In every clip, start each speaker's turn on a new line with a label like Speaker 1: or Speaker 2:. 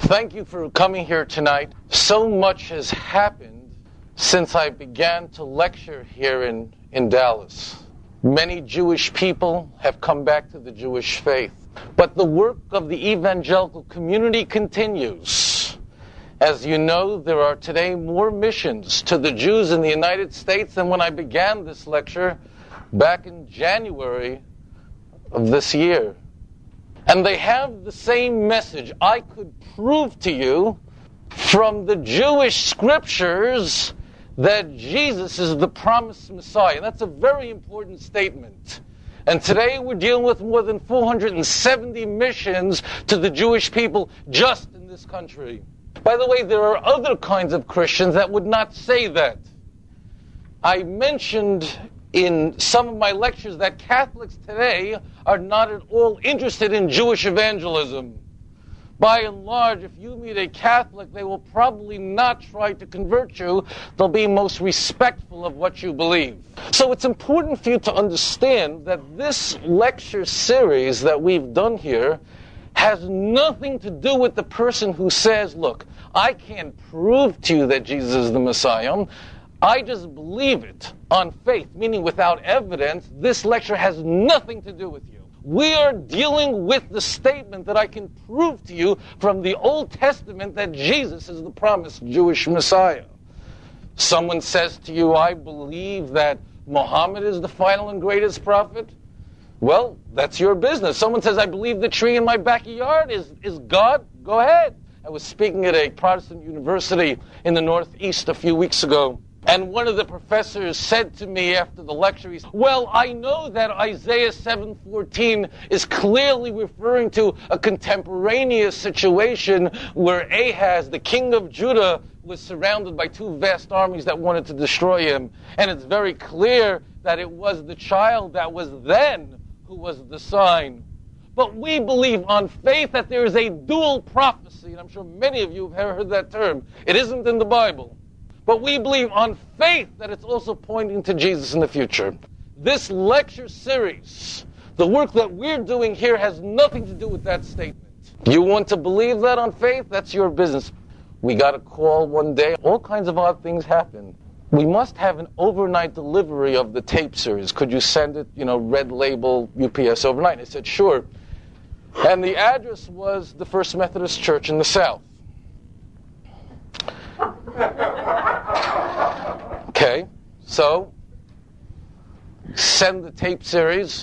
Speaker 1: Thank you for coming here tonight. So much has happened since I began to lecture here in Dallas. Many Jewish people have come back to the Jewish faith. But the work of the evangelical community continues. As you know, there are today more missions to the Jews in the United States than when I began this lecture back in January of this year. And they have the same message. I could prove to you from the Jewish scriptures that Jesus is the promised Messiah. And that's a very important statement. And today we're dealing with more than 470 missions to the Jewish people just in this country. By the way, there are other kinds of Christians that would not say that. I mentioned in some of my lectures that Catholics today are not at all interested in Jewish evangelism. By and large, if you meet a Catholic, they will probably not try to convert you. They'll be most respectful of what you believe. So it's important for you to understand that this lecture series that we've done here has nothing to do with the person who says, look, I can't prove to you that Jesus is the Messiah. I just believe it on faith, meaning without evidence. This lecture has nothing to do with you. We are dealing with the statement that I can prove to you from the Old Testament that Jesus is the promised Jewish Messiah. Someone says to you, I believe that Muhammad is the final and greatest prophet. Well, that's your business. Someone says, I believe the tree in my backyard is God. Go ahead. I was speaking at a Protestant university in the Northeast a few weeks ago. And one of the professors said to me after the lecture, he said, well, I know that Isaiah 7:14 is clearly referring to a contemporaneous situation where Ahaz, the king of Judah, was surrounded by two vast armies that wanted to destroy him. And it's very clear that it was the child that was then who was the sign. But we believe on faith that there is a dual prophecy, and I'm sure many of you have heard that term. It isn't in the Bible. But we believe on faith that it's also pointing to Jesus in the future. This lecture series, the work that we're doing here, has nothing to do with that statement. You want to believe that on faith? That's your business. We got a call one day. All kinds of odd things happen. We must have an overnight delivery of the tape series. Could you send it, red label, UPS overnight? I said, sure. And the address was the First Methodist Church in the South. Okay, so send the tape series.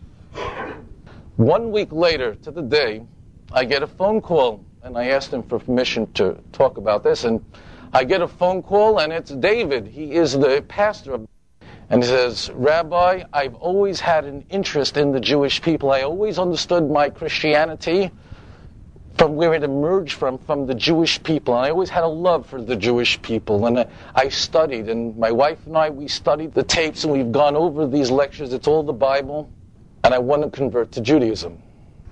Speaker 1: 1 week later to the day, I get a phone call, and I asked him for permission to talk about this, and I get a phone call, and it's David. He is the pastor. And he says, Rabbi, I've always had an interest in the Jewish people. I always understood my Christianity from where it emerged from the Jewish people. And I always had a love for the Jewish people. And I studied, and my wife and I, we studied the tapes, and we've gone over these lectures. It's all the Bible. And I want to convert to Judaism.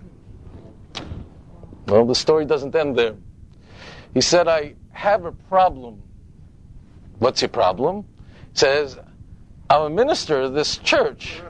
Speaker 1: Well, the story doesn't end there. He said, I have a problem. What's your problem? He says, I'm a minister of this church.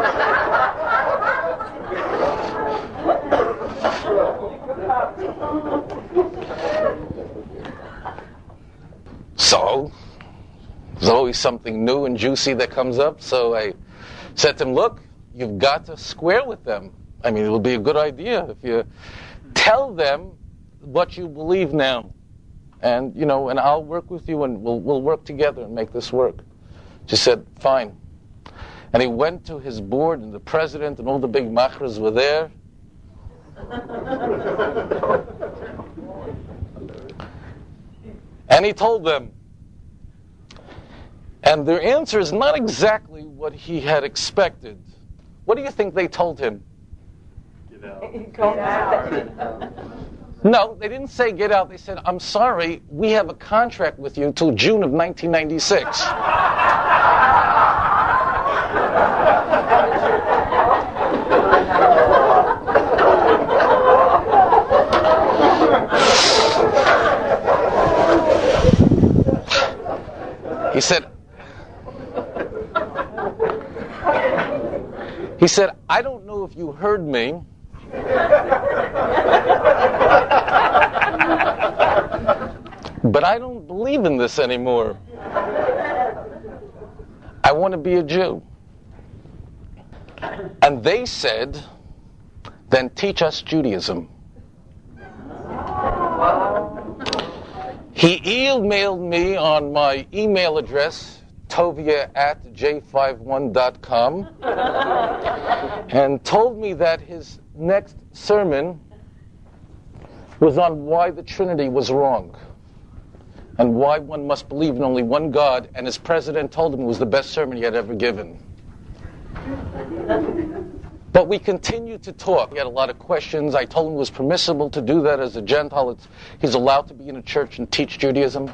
Speaker 1: So, there's always something new and juicy that comes up. So I said to him, look, you've got to square with them. I mean, it would be a good idea if you tell them what you believe now. And, and I'll work with you, and we'll work together and make this work. She said, fine. And he went to his board, and the president and all the big machras were there. And he told them. And their answer is not exactly what he had expected. What do you think they told him?
Speaker 2: Get out.
Speaker 1: No, they didn't say get out. They said, I'm sorry, we have a contract with you until June of 1996. He said, I don't know if you heard me, But I don't believe in this anymore. I want to be a Jew. And they said, then teach us Judaism. He emailed me on my email address, tovia@j51.com, and told me that his next sermon was on why the Trinity was wrong and why one must believe in only one God, and his president told him it was the best sermon he had ever given. But we continued to talk. He had a lot of questions. I told him it was permissible to do that as a Gentile. He's allowed to be in a church and teach Judaism.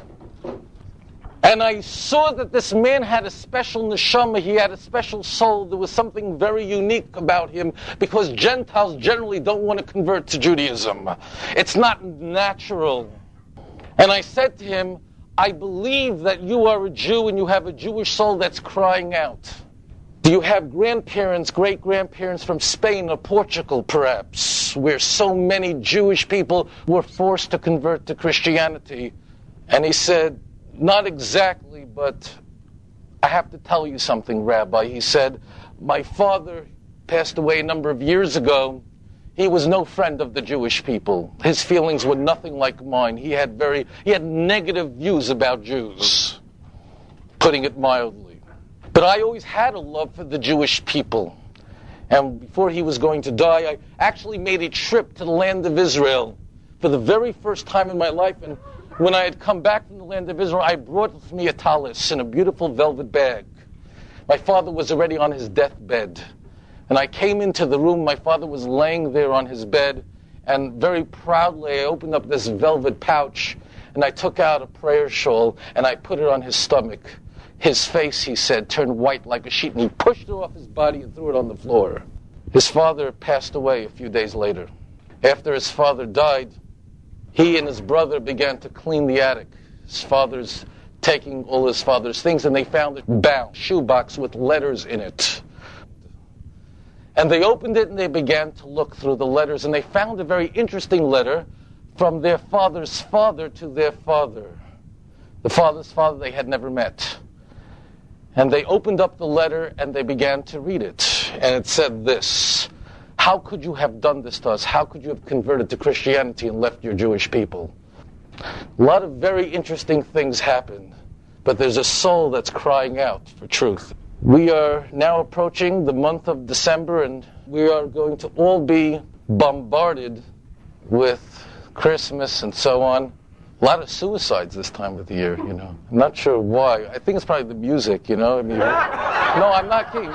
Speaker 1: And I saw that this man had a special neshama. He had a special soul. There was something very unique about him because Gentiles generally don't want to convert to Judaism. It's not natural. And I said to him, I believe that you are a Jew and you have a Jewish soul that's crying out. Do you have grandparents, great-grandparents from Spain or Portugal, perhaps, where so many Jewish people were forced to convert to Christianity? And he said, not exactly, but I have to tell you something, Rabbi. He said, my father passed away a number of years ago. He was no friend of the Jewish people. His feelings were nothing like mine. He had negative views about Jews, putting it mildly. But I always had a love for the Jewish people. And before he was going to die, I actually made a trip to the land of Israel for the very first time in my life. And when I had come back from the land of Israel, I brought with me a talis in a beautiful velvet bag. My father was already on his deathbed. And I came into the room, my father was laying there on his bed, and very proudly I opened up this velvet pouch, and I took out a prayer shawl, and I put it on his stomach. His face, he said, turned white like a sheet, and he pushed it off his body and threw it on the floor. His father passed away a few days later. After his father died, he and his brother began to clean the attic. His father's taking all his father's things, and they found a bound shoebox with letters in it. And they opened it, and they began to look through the letters, and they found a very interesting letter from their father's father to their father. The father's father they had never met. And they opened up the letter and they began to read it. And it said this: how could you have done this to us? How could you have converted to Christianity and left your Jewish people? A lot of very interesting things happened, but there's a soul that's crying out for truth. We are now approaching the month of December, and we are going to all be bombarded with Christmas and so on. A lot of suicides this time of the year, you know. I'm not sure why. I think it's probably the music, you know. I mean, no, I'm not kidding.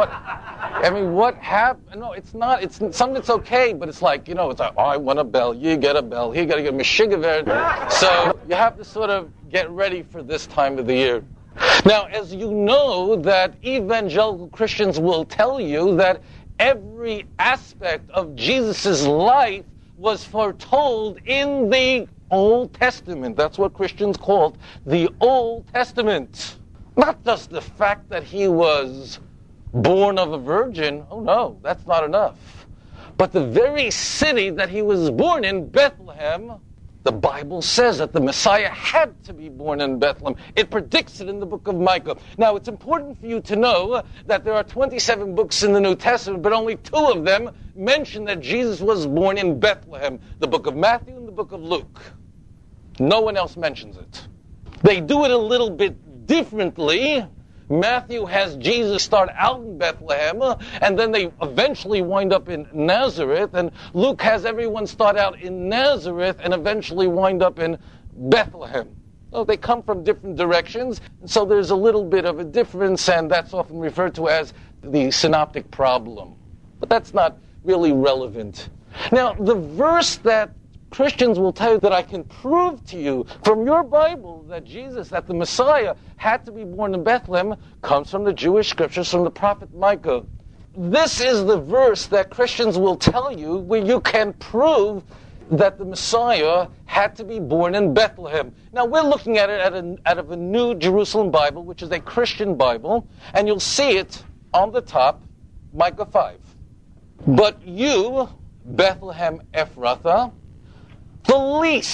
Speaker 1: What happened? No, it's not. It's something that's okay, but it's like, you know, it's like, oh, I want a bell. You get a bell. He got to get a Meshigaver. So you have to sort of get ready for this time of the year. Now, as you know, that evangelical Christians will tell you that every aspect of Jesus' life was foretold in the Old Testament. That's what Christians called the Old Testament. Not just the fact that he was born of a virgin. Oh no, that's not enough. But the very city that he was born in, Bethlehem, the Bible says that the Messiah had to be born in Bethlehem. It predicts it in the book of Micah. Now, it's important for you to know that there are 27 books in the New Testament, but only 2 of them mention that Jesus was born in Bethlehem, the book of Matthew and the book of Luke. No one else mentions it. They do it a little bit differently. Matthew has Jesus start out in Bethlehem, and then they eventually wind up in Nazareth, and Luke has everyone start out in Nazareth and eventually wind up in Bethlehem. So they come from different directions, so there's a little bit of a difference, and that's often referred to as the synoptic problem. But that's not really relevant. Now, the verse that Christians will tell you that I can prove to you from your Bible that Jesus, that the Messiah, had to be born in Bethlehem comes from the Jewish scriptures, from the prophet Micah. This is the verse that Christians will tell you where you can prove that the Messiah had to be born in Bethlehem. Now, we're looking at it out of a New Jerusalem Bible, which is a Christian Bible, and you'll see it on the top, Micah 5. But you, Bethlehem Ephrathah, the least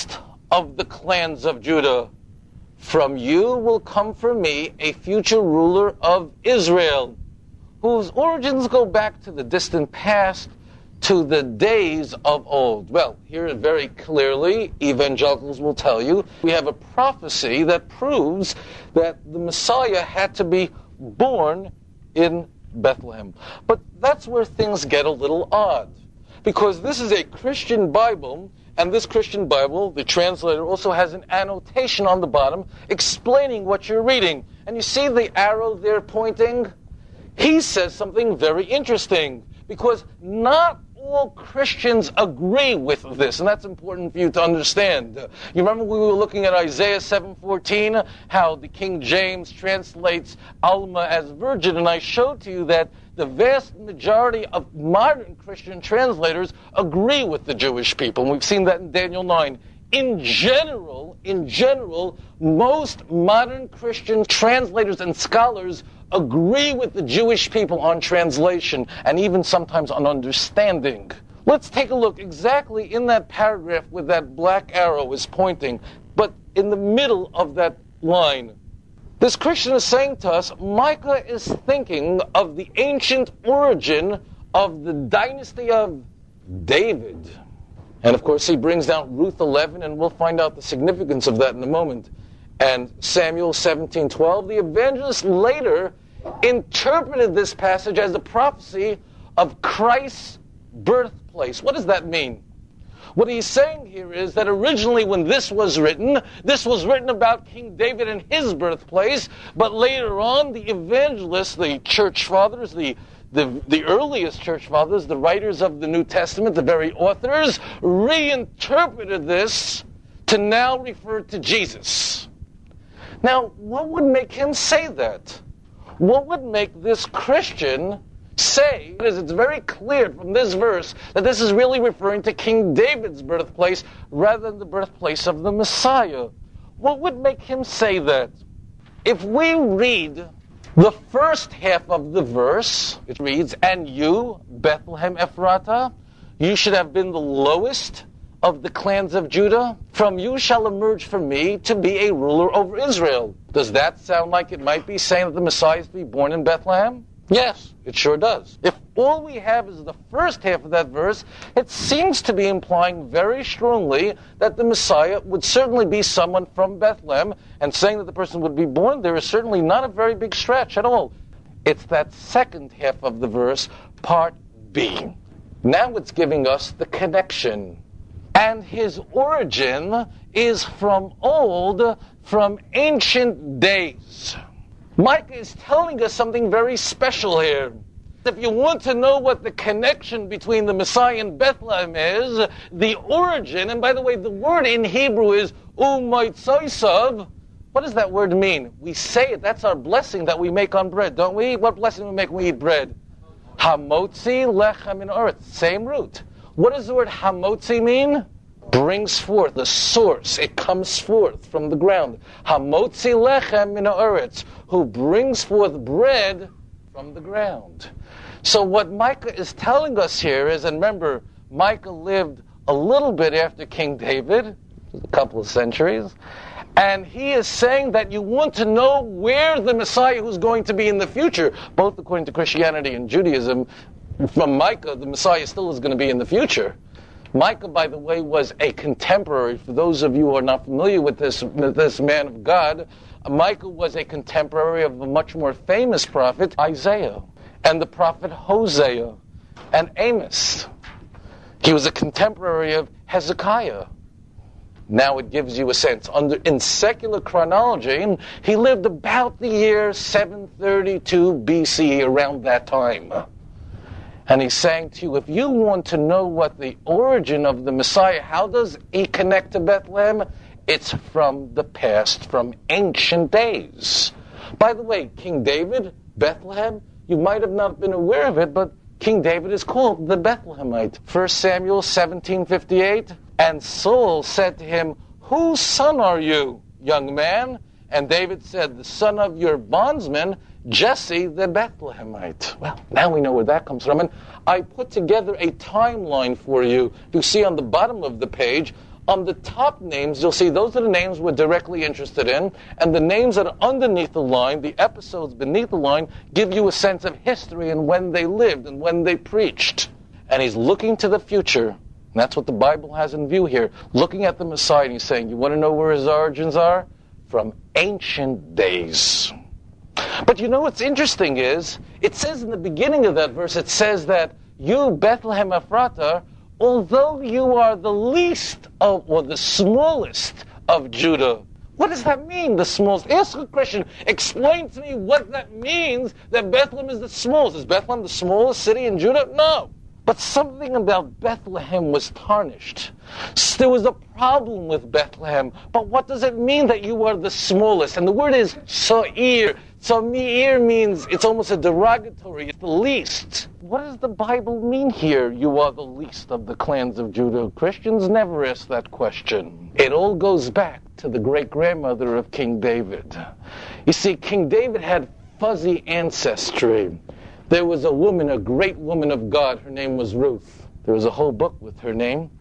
Speaker 1: of the clans of Judah. From you will come for me a future ruler of Israel, whose origins go back to the distant past, to the days of old. Well, here very clearly, evangelicals will tell you, we have a prophecy that proves that the Messiah had to be born in Bethlehem. But that's where things get a little odd, because this is a Christian Bible, and this Christian Bible, the translator also has an annotation on the bottom explaining what you're reading. And you see the arrow there pointing? He says something very interesting, because not all Christians agree with this, and that's important for you to understand. You remember we were looking at Isaiah 7:14, how the King James translates Alma as virgin, and I showed to you that the vast majority of modern Christian translators agree with the Jewish people, and we've seen that in Daniel 9. In general, most modern Christian translators and scholars agree with the Jewish people on translation and even sometimes on understanding. Let's take a look exactly in that paragraph where that black arrow is pointing, but in the middle of that line. This Christian is saying to us, Micah is thinking of the ancient origin of the dynasty of David. And of course he brings down Ruth 11, and we'll find out the significance of that in a moment. And Samuel 17:12, the evangelist later interpreted this passage as a prophecy of Christ's birthplace. What does that mean? What he's saying here is that originally when this was written about King David and his birthplace, but later on the evangelists, the church fathers, the earliest church fathers, the writers of the New Testament, the very authors, reinterpreted this to now refer to Jesus. Now, what would make him say that? What would make this Christian say, because it's very clear from this verse that this is really referring to King David's birthplace rather than the birthplace of the Messiah? What would make him say that? If we read the first half of the verse, it reads, "And you, Bethlehem Ephratah, you should have been the lowest of the clans of Judah. From you shall emerge for me to be a ruler over Israel." Does that sound like it might be saying that the Messiah is to be born in Bethlehem? Yes, it sure does. If all we have is the first half of that verse, it seems to be implying very strongly that the Messiah would certainly be someone from Bethlehem, and saying that the person would be born there is certainly not a very big stretch at all. It's that second half of the verse, part B. Now it's giving us the connection. And his origin is from old, from ancient days. Micah is telling us something very special here. If you want to know what the connection between the Messiah and Bethlehem is, the origin, and by the way, the word in Hebrew is u'maitzaisav. What does that word mean? We say it, that's our blessing that we make on bread, don't we? What blessing do we make when we eat bread? Hamotzi lechem in earth, same root. What does the word hamotzi mean? Brings forth, the source, it comes forth from the ground. Hamotzi lechem min haaretz, who brings forth bread from the ground. So what Micah is telling us here is, and remember, Micah lived a little bit after King David, a couple of centuries, and he is saying that you want to know where the Messiah who's going to be in the future, both according to Christianity and Judaism, from Micah, the Messiah still is going to be in the future. Micah, by the way, was a contemporary. For those of you who are not familiar with this man of God, Micah was a contemporary of a much more famous prophet, Isaiah, and the prophet Hosea, and Amos. He was a contemporary of Hezekiah. Now it gives you a sense. In secular chronology, he lived about the year 732 BC, around that time. And he's saying to you, if you want to know what the origin of the Messiah, how does he connect to Bethlehem? It's from the past, from ancient days. By the way, King David, Bethlehem, you might have not been aware of it, but King David is called the Bethlehemite. 1 Samuel 17:58, and Saul said to him, "Whose son are you, young man?" And David said, "The son of your bondsman, Jesse the Bethlehemite." Well, now we know where that comes from. And I put together a timeline for you. You see on the bottom of the page, On the top names, you'll see those are the names we're directly interested in, and the names that are underneath the line, the episodes beneath the line, give you a sense of history and when they lived and when they preached. And he's looking to the future, and that's what the Bible has in view here, looking at the Messiah, and he's saying, you want to know where his origins are? From ancient days. But you know what's interesting is, it says in the beginning of that verse, it says that you, Bethlehem Ephratah, although you are the least of, or the smallest of Judah. What does that mean, the smallest? Ask a question. Explain to me what that means, that Bethlehem is the smallest. Is Bethlehem the smallest city in Judah? No. But something about Bethlehem was tarnished. There was a problem with Bethlehem. But what does it mean that you are the smallest? And the word is sa'ir. Sa'ir means, it's almost a derogatory, it's the least. What does the Bible mean here, you are the least of the clans of Judah? Christians never ask that question. It all goes back to the great-grandmother of King David. You see, King David had fuzzy ancestry. There was a woman, a great woman of God. Her name was Ruth. There was a whole book with her name.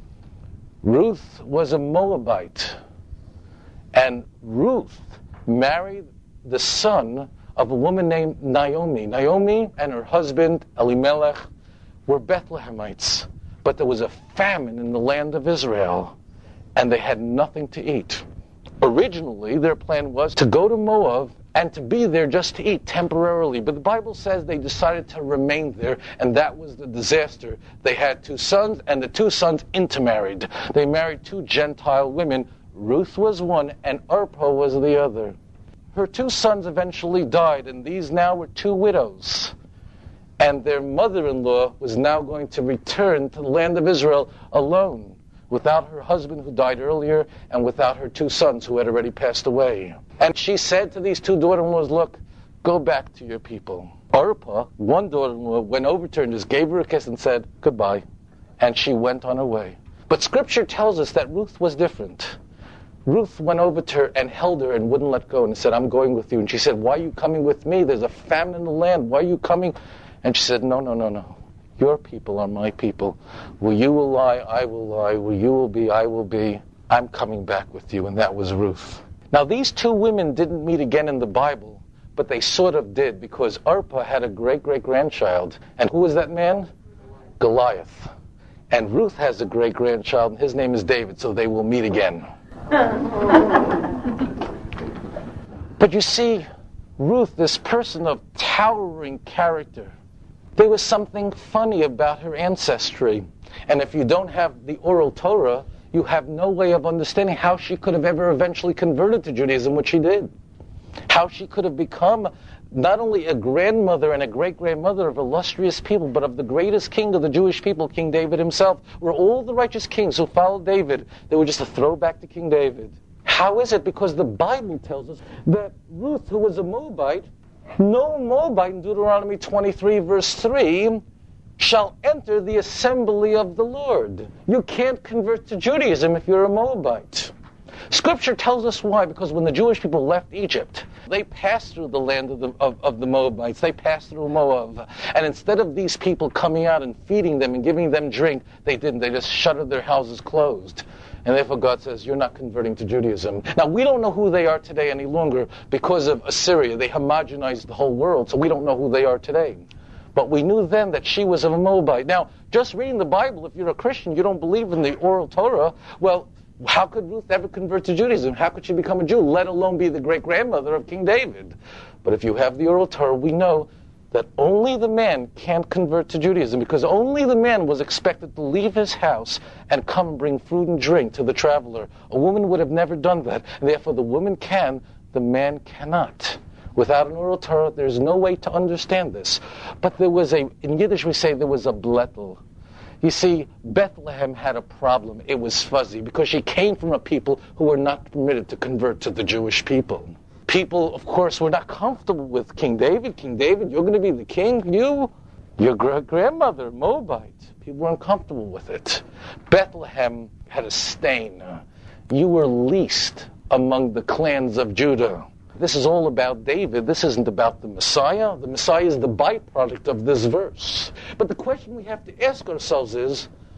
Speaker 1: Ruth was a Moabite. And Ruth married the son of a woman named Naomi. Naomi and her husband, Elimelech, were Bethlehemites. But there was a famine in the land of Israel, and they had nothing to eat. Originally, their plan was to go to Moab and to be there just to eat temporarily. But the Bible says they decided to remain there, and that was the disaster. They had 2 sons, and the 2 sons intermarried. They married 2 Gentile women. Ruth was one, and Orpah was the other. Her 2 sons eventually died, and these now were 2 widows. And their mother-in-law was now going to return to the land of Israel alone, without her husband who died earlier, and without her 2 sons who had already passed away. And she said to these 2 daughter-in-laws, look, go back to your people. Orpah, one daughter-in-law, went over to her and just gave her a kiss and said, goodbye. And she went on her way. But Scripture tells us that Ruth was different. Ruth went over to her and held her and wouldn't let go and said, I'm going with you. And she said, why are you coming with me? There's a famine in the land. Why are you coming? And she said, no. Your people are my people. Where you will lie, I will lie. Where you will be, I will be. I'm coming back with you. And that was Ruth. Now, these 2 women didn't meet again in the Bible, but they sort of did, because Orpah had a great-great-grandchild. And who was that man? Goliath. And Ruth has a great-grandchild, and his name is David, so they will meet again. But you see, Ruth, this person of towering character, there was something funny about her ancestry. And if you don't have the oral Torah, you have no way of understanding how she could have ever eventually converted to Judaism, which she did. How she could have become not only a grandmother and a great-grandmother of illustrious people, but of the greatest king of the Jewish people, King David himself, where all the righteous kings who followed David, they were just a throwback to King David. How is it? Because the Bible tells us that Ruth, who was a Moabite, no Moabite in Deuteronomy 23, verse 3, shall enter the assembly of the Lord. You can't convert to Judaism if you're a Moabite. Scripture tells us why, because when the Jewish people left Egypt, they passed through the land of the Moabites. They passed through Moab. And instead of these people coming out and feeding them and giving them drink, they didn't. They just shuttered their houses closed. And therefore God says, you're not converting to Judaism. Now, we don't know who they are today any longer because of Assyria. They homogenized the whole world, so we don't know who they are today. But we knew then that she was of a Moabite. Now, just reading the Bible, if you're a Christian, you don't believe in the oral Torah, well, how could Ruth ever convert to Judaism? How could she become a Jew, let alone be the great-grandmother of King David? But if you have the oral Torah, we know that only the man can convert to Judaism, because only the man was expected to leave his house and come and bring food and drink to the traveler. A woman would have never done that, and therefore the woman can, the man cannot. Without an oral Torah, there's no way to understand this. But there was in Yiddish we say there was a blettel. You see, Bethlehem had a problem. It was fuzzy because she came from a people who were not permitted to convert to the Jewish people. People, of course, were not comfortable with King David. King David, you're going to be the king? Your grandmother, Moabite. People were uncomfortable with it. Bethlehem had a stain. You were least among the clans of Judah. This is all about David. This isn't about the Messiah. The Messiah is the byproduct of this verse. But the question we have to ask ourselves is,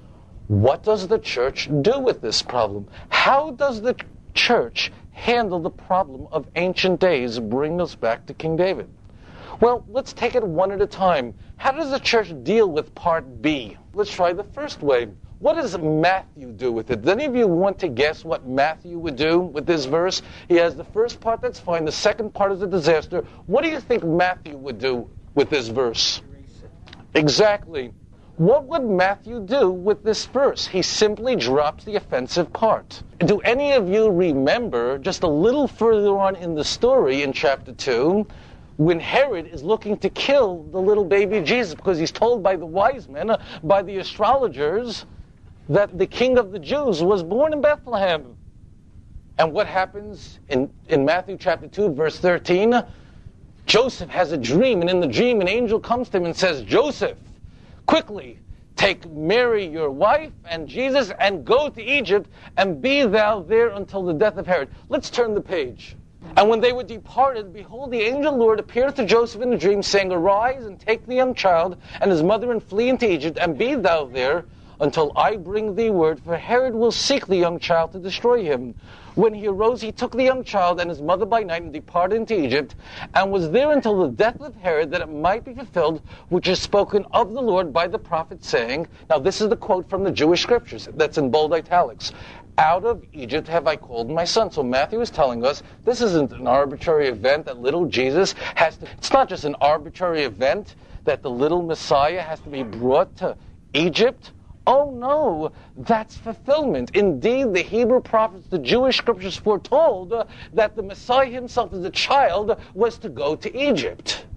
Speaker 1: What does the church do with this problem? How does the church handle the problem of ancient days, bring us back to King David? Well, let's take it one at a time. How does the church deal with part B? Let's try the first way. What does Matthew do with it? Does any of you want to guess what Matthew would do with this verse? He has the first part, that's fine. The second part is a disaster. What do you think Matthew would do with this verse? Exactly. What would Matthew do with this verse? He simply drops the offensive part. Do any of you remember, just a little further on in the story in chapter 2, when Herod is looking to kill the little baby Jesus because he's told by the wise men, by the astrologers, that the king of the Jews was born in Bethlehem? And what happens in Matthew chapter 2, verse 13? Joseph has a dream, and in the dream an angel comes to him and says, Joseph, quickly, take Mary your wife and Jesus and go to Egypt and be thou there until the death of Herod. Let's turn the page. And when they were departed, behold, the angel Lord appeared to Joseph in a dream, saying, Arise and take the young child and his mother and flee into Egypt and be thou there until I bring thee word, for Herod will seek the young child to destroy him. When he arose, he took the young child and his mother by night and departed into Egypt, and was there until the death of Herod, that it might be fulfilled, which is spoken of the Lord by the prophet, saying, now this is the quote from the Jewish scriptures, that's in bold italics, out of Egypt have I called my son. So Matthew is telling us this isn't an arbitrary event that little Jesus has to, it's not just an arbitrary event that the little Messiah has to be brought to Egypt. Oh no, that's fulfillment. Indeed, the Hebrew prophets, the Jewish scriptures foretold that the Messiah himself as a child was to go to Egypt.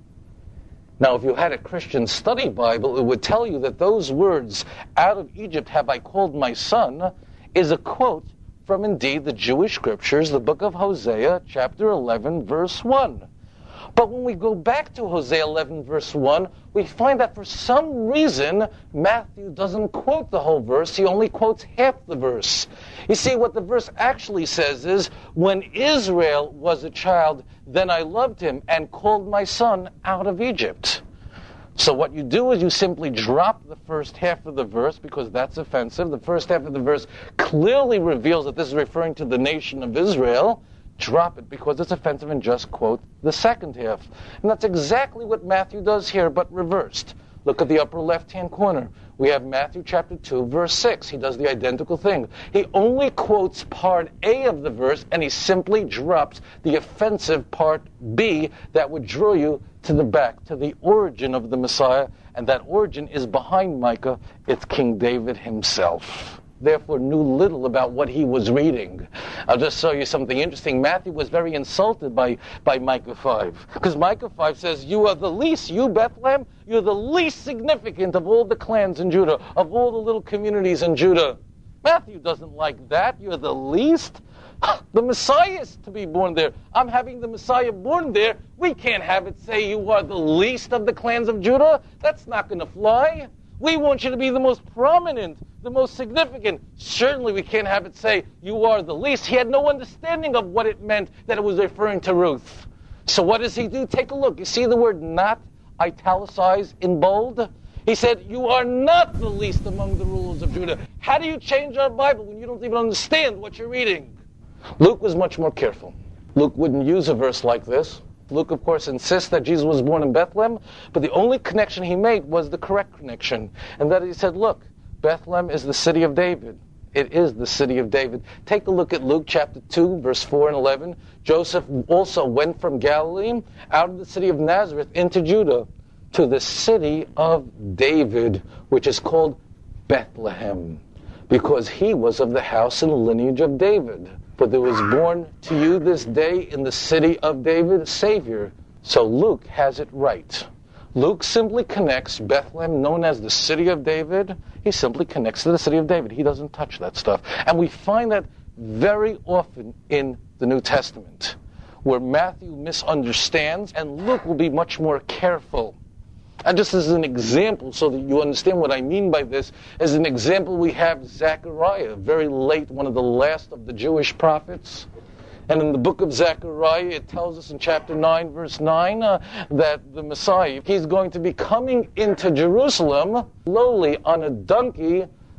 Speaker 1: Now, if you had a Christian study Bible, it would tell you that those words, out of Egypt have I called my son, is a quote from indeed the Jewish scriptures, the book of Hosea, chapter 11, verse 1. But when we go back to Hosea 11, verse 1, we find that for some reason, Matthew doesn't quote the whole verse. He only quotes half the verse. You see, what the verse actually says is, when Israel was a child, then I loved him and called my son out of Egypt. So what you do is you simply drop the first half of the verse because that's offensive. The first half of the verse clearly reveals that this is referring to the nation of Israel. Drop it because it's offensive and just quote the second half. And that's exactly what Matthew does here, but reversed. Look at the upper left-hand corner. We have Matthew chapter 2, verse 6. He does the identical thing. He only quotes part A of the verse, and he simply drops the offensive part B that would draw you to the back, to the origin of the Messiah. And that origin is behind Micah. It's King David himself. Therefore knew little about what he was reading. I'll just show you something interesting. Matthew was very insulted by Micah 5. Because Micah 5 says, you are the least, you Bethlehem, you're the least significant of all the clans in Judah, of all the little communities in Judah. Matthew doesn't like that. You're the least. The Messiah is to be born there. I'm having the Messiah born there. We can't have it say you are the least of the clans of Judah. That's not going to fly. We want you to be the most prominent, the most significant. Certainly we can't have it say, you are the least. He had no understanding of what it meant that it was referring to Ruth. So what does he do? Take a look. You see the word not italicized in bold? He said, you are not the least among the rulers of Judah. How do you change our Bible when you don't even understand what you're reading? Luke was much more careful. Luke wouldn't use a verse like this. Luke, of course, insists that Jesus was born in Bethlehem, but the only connection he made was the correct connection. And that he said, look, Bethlehem is the city of David. It is the city of David. Take a look at Luke chapter 2, verse 4 and 11. Joseph also went from Galilee out of the city of Nazareth into Judah to the city of David, which is called Bethlehem, because he was of the house and lineage of David. For there was born to you this day in the city of David a Savior. So Luke has it right. Luke simply connects Bethlehem, known as the city of David. He simply connects to the city of David. He doesn't touch that stuff. And we find that very often in the New Testament, where Matthew misunderstands, and Luke will be much more careful. And just as an example, so that you understand what I mean by this, as an example, we have Zechariah, very late, one of the last of the Jewish prophets. And in the book of Zechariah, it tells us in chapter 9, verse 9, that the Messiah, he's going to be coming into Jerusalem lowly on a donkey, the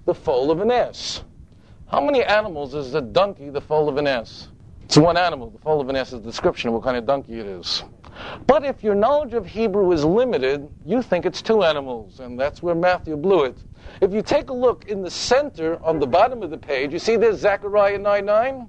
Speaker 1: the foal of an ass. How many animals is a donkey the foal of an ass? It's one animal. The foal of an ass is a description of what kind of donkey it is. But if your knowledge of Hebrew is limited, you think it's two animals, and that's where Matthew blew it. If you take a look in the center, on the bottom of the page, you see there's Zechariah 9:9.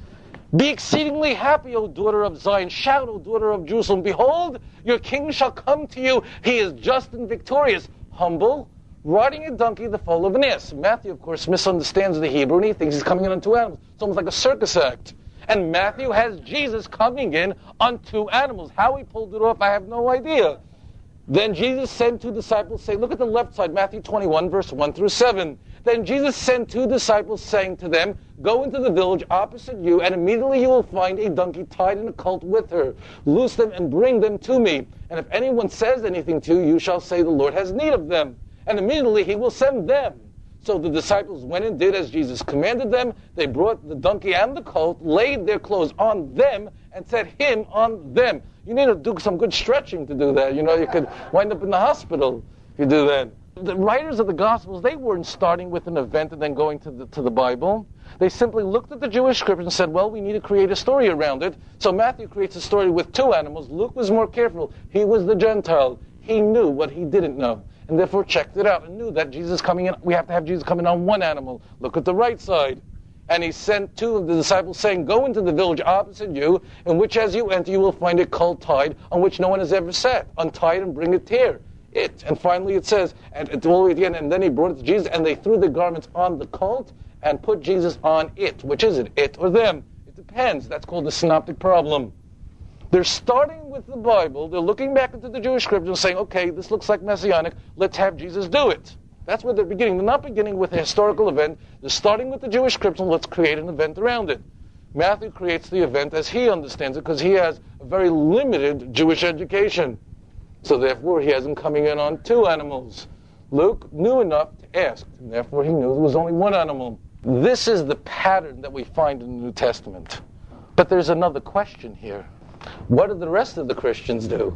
Speaker 1: Be exceedingly happy, O daughter of Zion. Shout, O daughter of Jerusalem. Behold, your king shall come to you. He is just and victorious, humble, riding a donkey, the foal of an ass. Matthew, of course, misunderstands the Hebrew, and he thinks he's coming in on two animals. It's almost like a circus act. And Matthew has Jesus coming in on two animals. How he pulled it off, I have no idea. Then Jesus sent two disciples, saying, look at the left side, Matthew 21, verse 1 through 7. Then Jesus sent two disciples, saying to them, go into the village opposite you, and immediately you will find a donkey tied and a colt with her. Loose them and bring them to me. And if anyone says anything to you, you shall say, the Lord has need of them. And immediately he will send them. So the disciples went and did as Jesus commanded them. They brought the donkey and the colt, laid their clothes on them, and set him on them. You need to do some good stretching to do that. You know, you could wind up in the hospital if you do that. The writers of the Gospels, they weren't starting with an event and then going to the Bible. They simply looked at the Jewish scriptures and said, well, we need to create a story around it. So Matthew creates a story with two animals. Luke was more careful. He was the Gentile. He knew what he didn't know, and therefore checked it out and knew that Jesus coming in, we have to have Jesus coming on one animal. Look at the right side. And he sent two of the disciples, saying, go into the village opposite you, in which as you enter you will find a colt tied, on which no one has ever sat. Untie it and bring it here. It. And finally it says, and all the way at the end, and then he brought it to Jesus, and they threw the garments on the colt and put Jesus on it. Which is it or them? It depends. That's called the synoptic problem. They're starting with the Bible. They're looking back into the Jewish scriptures and saying, okay, this looks like messianic. Let's have Jesus do it. That's where they're beginning. They're not beginning with a historical event. They're starting with the Jewish scriptures and let's create an event around it. Matthew creates the event as he understands it because he has a very limited Jewish education. So therefore he has him coming in on two animals. Luke knew enough to ask, and therefore he knew there was only one animal. This is the pattern that we find in the New Testament. But there's another question here. What did the rest of the Christians do?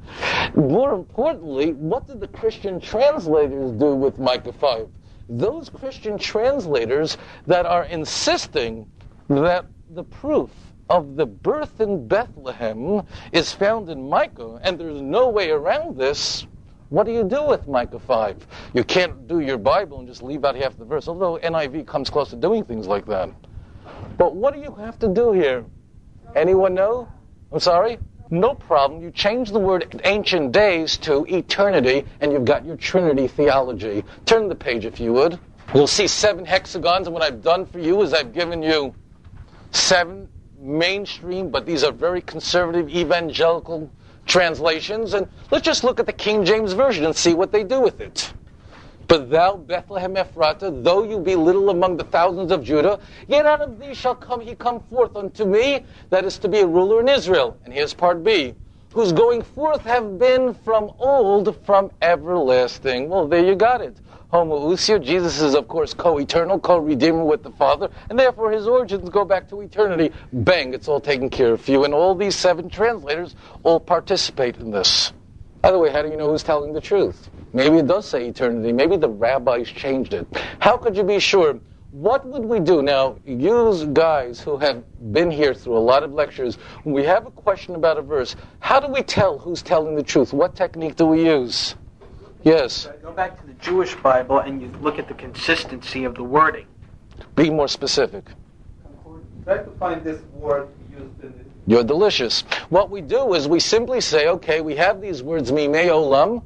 Speaker 1: More importantly, what did the Christian translators do with Micah 5? Those Christian translators that are insisting that the proof of the birth in Bethlehem is found in Micah, and there's no way around this, what do you do with Micah 5? You can't do your Bible and just leave out half the verse, although NIV comes close to doing things like that. But what do you have to do here? Anyone know? I'm sorry? No problem. You change the word ancient days to eternity, and you've got your Trinity theology. Turn the page if you would. You'll see 7 hexagons, and what I've done for you is I've given you 7 mainstream, but these are very conservative evangelical translations. And let's just look at the King James Version and see what they do with it. But thou, Bethlehem Ephratah, though you be little among the thousands of Judah, yet out of thee shall he come forth unto me, that is to be a ruler in Israel. And here's part B. Whose going forth have been from old, from everlasting. Well, there you got it. Homoousia, Jesus is, of course, co-eternal, co-redeemer with the Father, and therefore his origins go back to eternity. Bang, it's all taken care of for you. And all these 7 translators all participate in this. By the way, how do you know who's telling the truth? Maybe it does say eternity. Maybe the rabbis changed it. How could you be sure? What would we do? Now, you guys who have been here through a lot of lectures, when we have a question about a verse, how do we tell who's telling the truth? What technique do we use? Yes?
Speaker 3: Go back to the Jewish Bible and you look at the consistency of the wording.
Speaker 1: Be more specific.
Speaker 2: Try to find this word used in it.
Speaker 1: You're delicious. What we do is we simply say, okay, we have these words, mimei olam.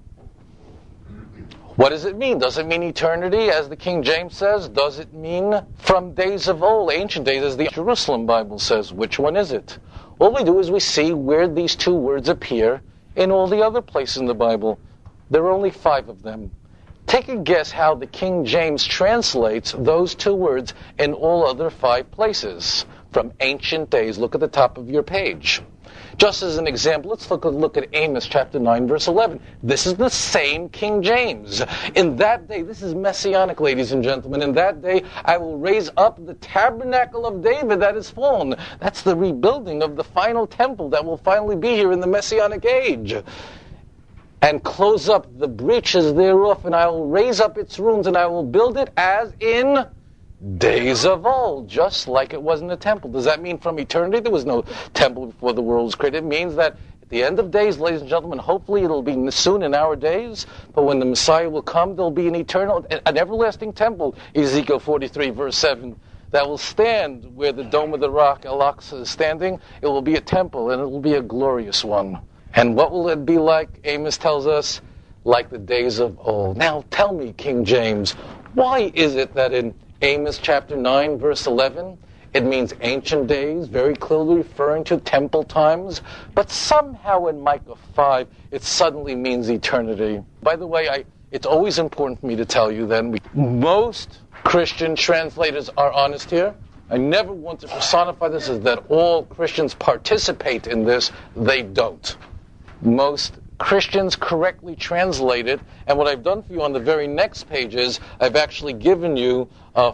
Speaker 1: What does it mean? Does it mean eternity, as the King James says? Does it mean from days of old, ancient days, as the Jerusalem Bible says? Which one is it? All we do is we see where these 2 words appear in all the other places in the Bible. There are only 5 of them. Take a guess how the King James translates those 2 words in all other 5 places. From ancient days. Look at the top of your page. Just as an example, let's look at Amos chapter 9, verse 11. This is the same King James. In that day, this is messianic, ladies and gentlemen. In that day, I will raise up the tabernacle of David that is fallen. That's the rebuilding of the final temple that will finally be here in the messianic age. and close up the breaches thereof, and I will raise up its ruins, and I will build it as in days of old, just like it was in the temple. Does that mean from eternity? There was no temple before the world was created. It means that at the end of days, ladies and gentlemen, hopefully it'll be soon in our days, but when the Messiah will come, there'll be an everlasting temple, Ezekiel 43, verse 7, that will stand where the Dome of the Rock, Al-Aqsa, is standing. It will be a temple, and it will be a glorious one. And what will it be like? Amos tells us, like the days of old. Now tell me, King James, why is it that in Amos chapter 9, verse 11, it means ancient days, very clearly referring to temple times, but somehow in Micah 5, it suddenly means eternity? By the way, it's always important for me to tell you then, most Christian translators are honest here. I never want to personify this as that all Christians participate in this. They don't. Most Christians correctly translate it, and what I've done for you on the very next page is I've actually given you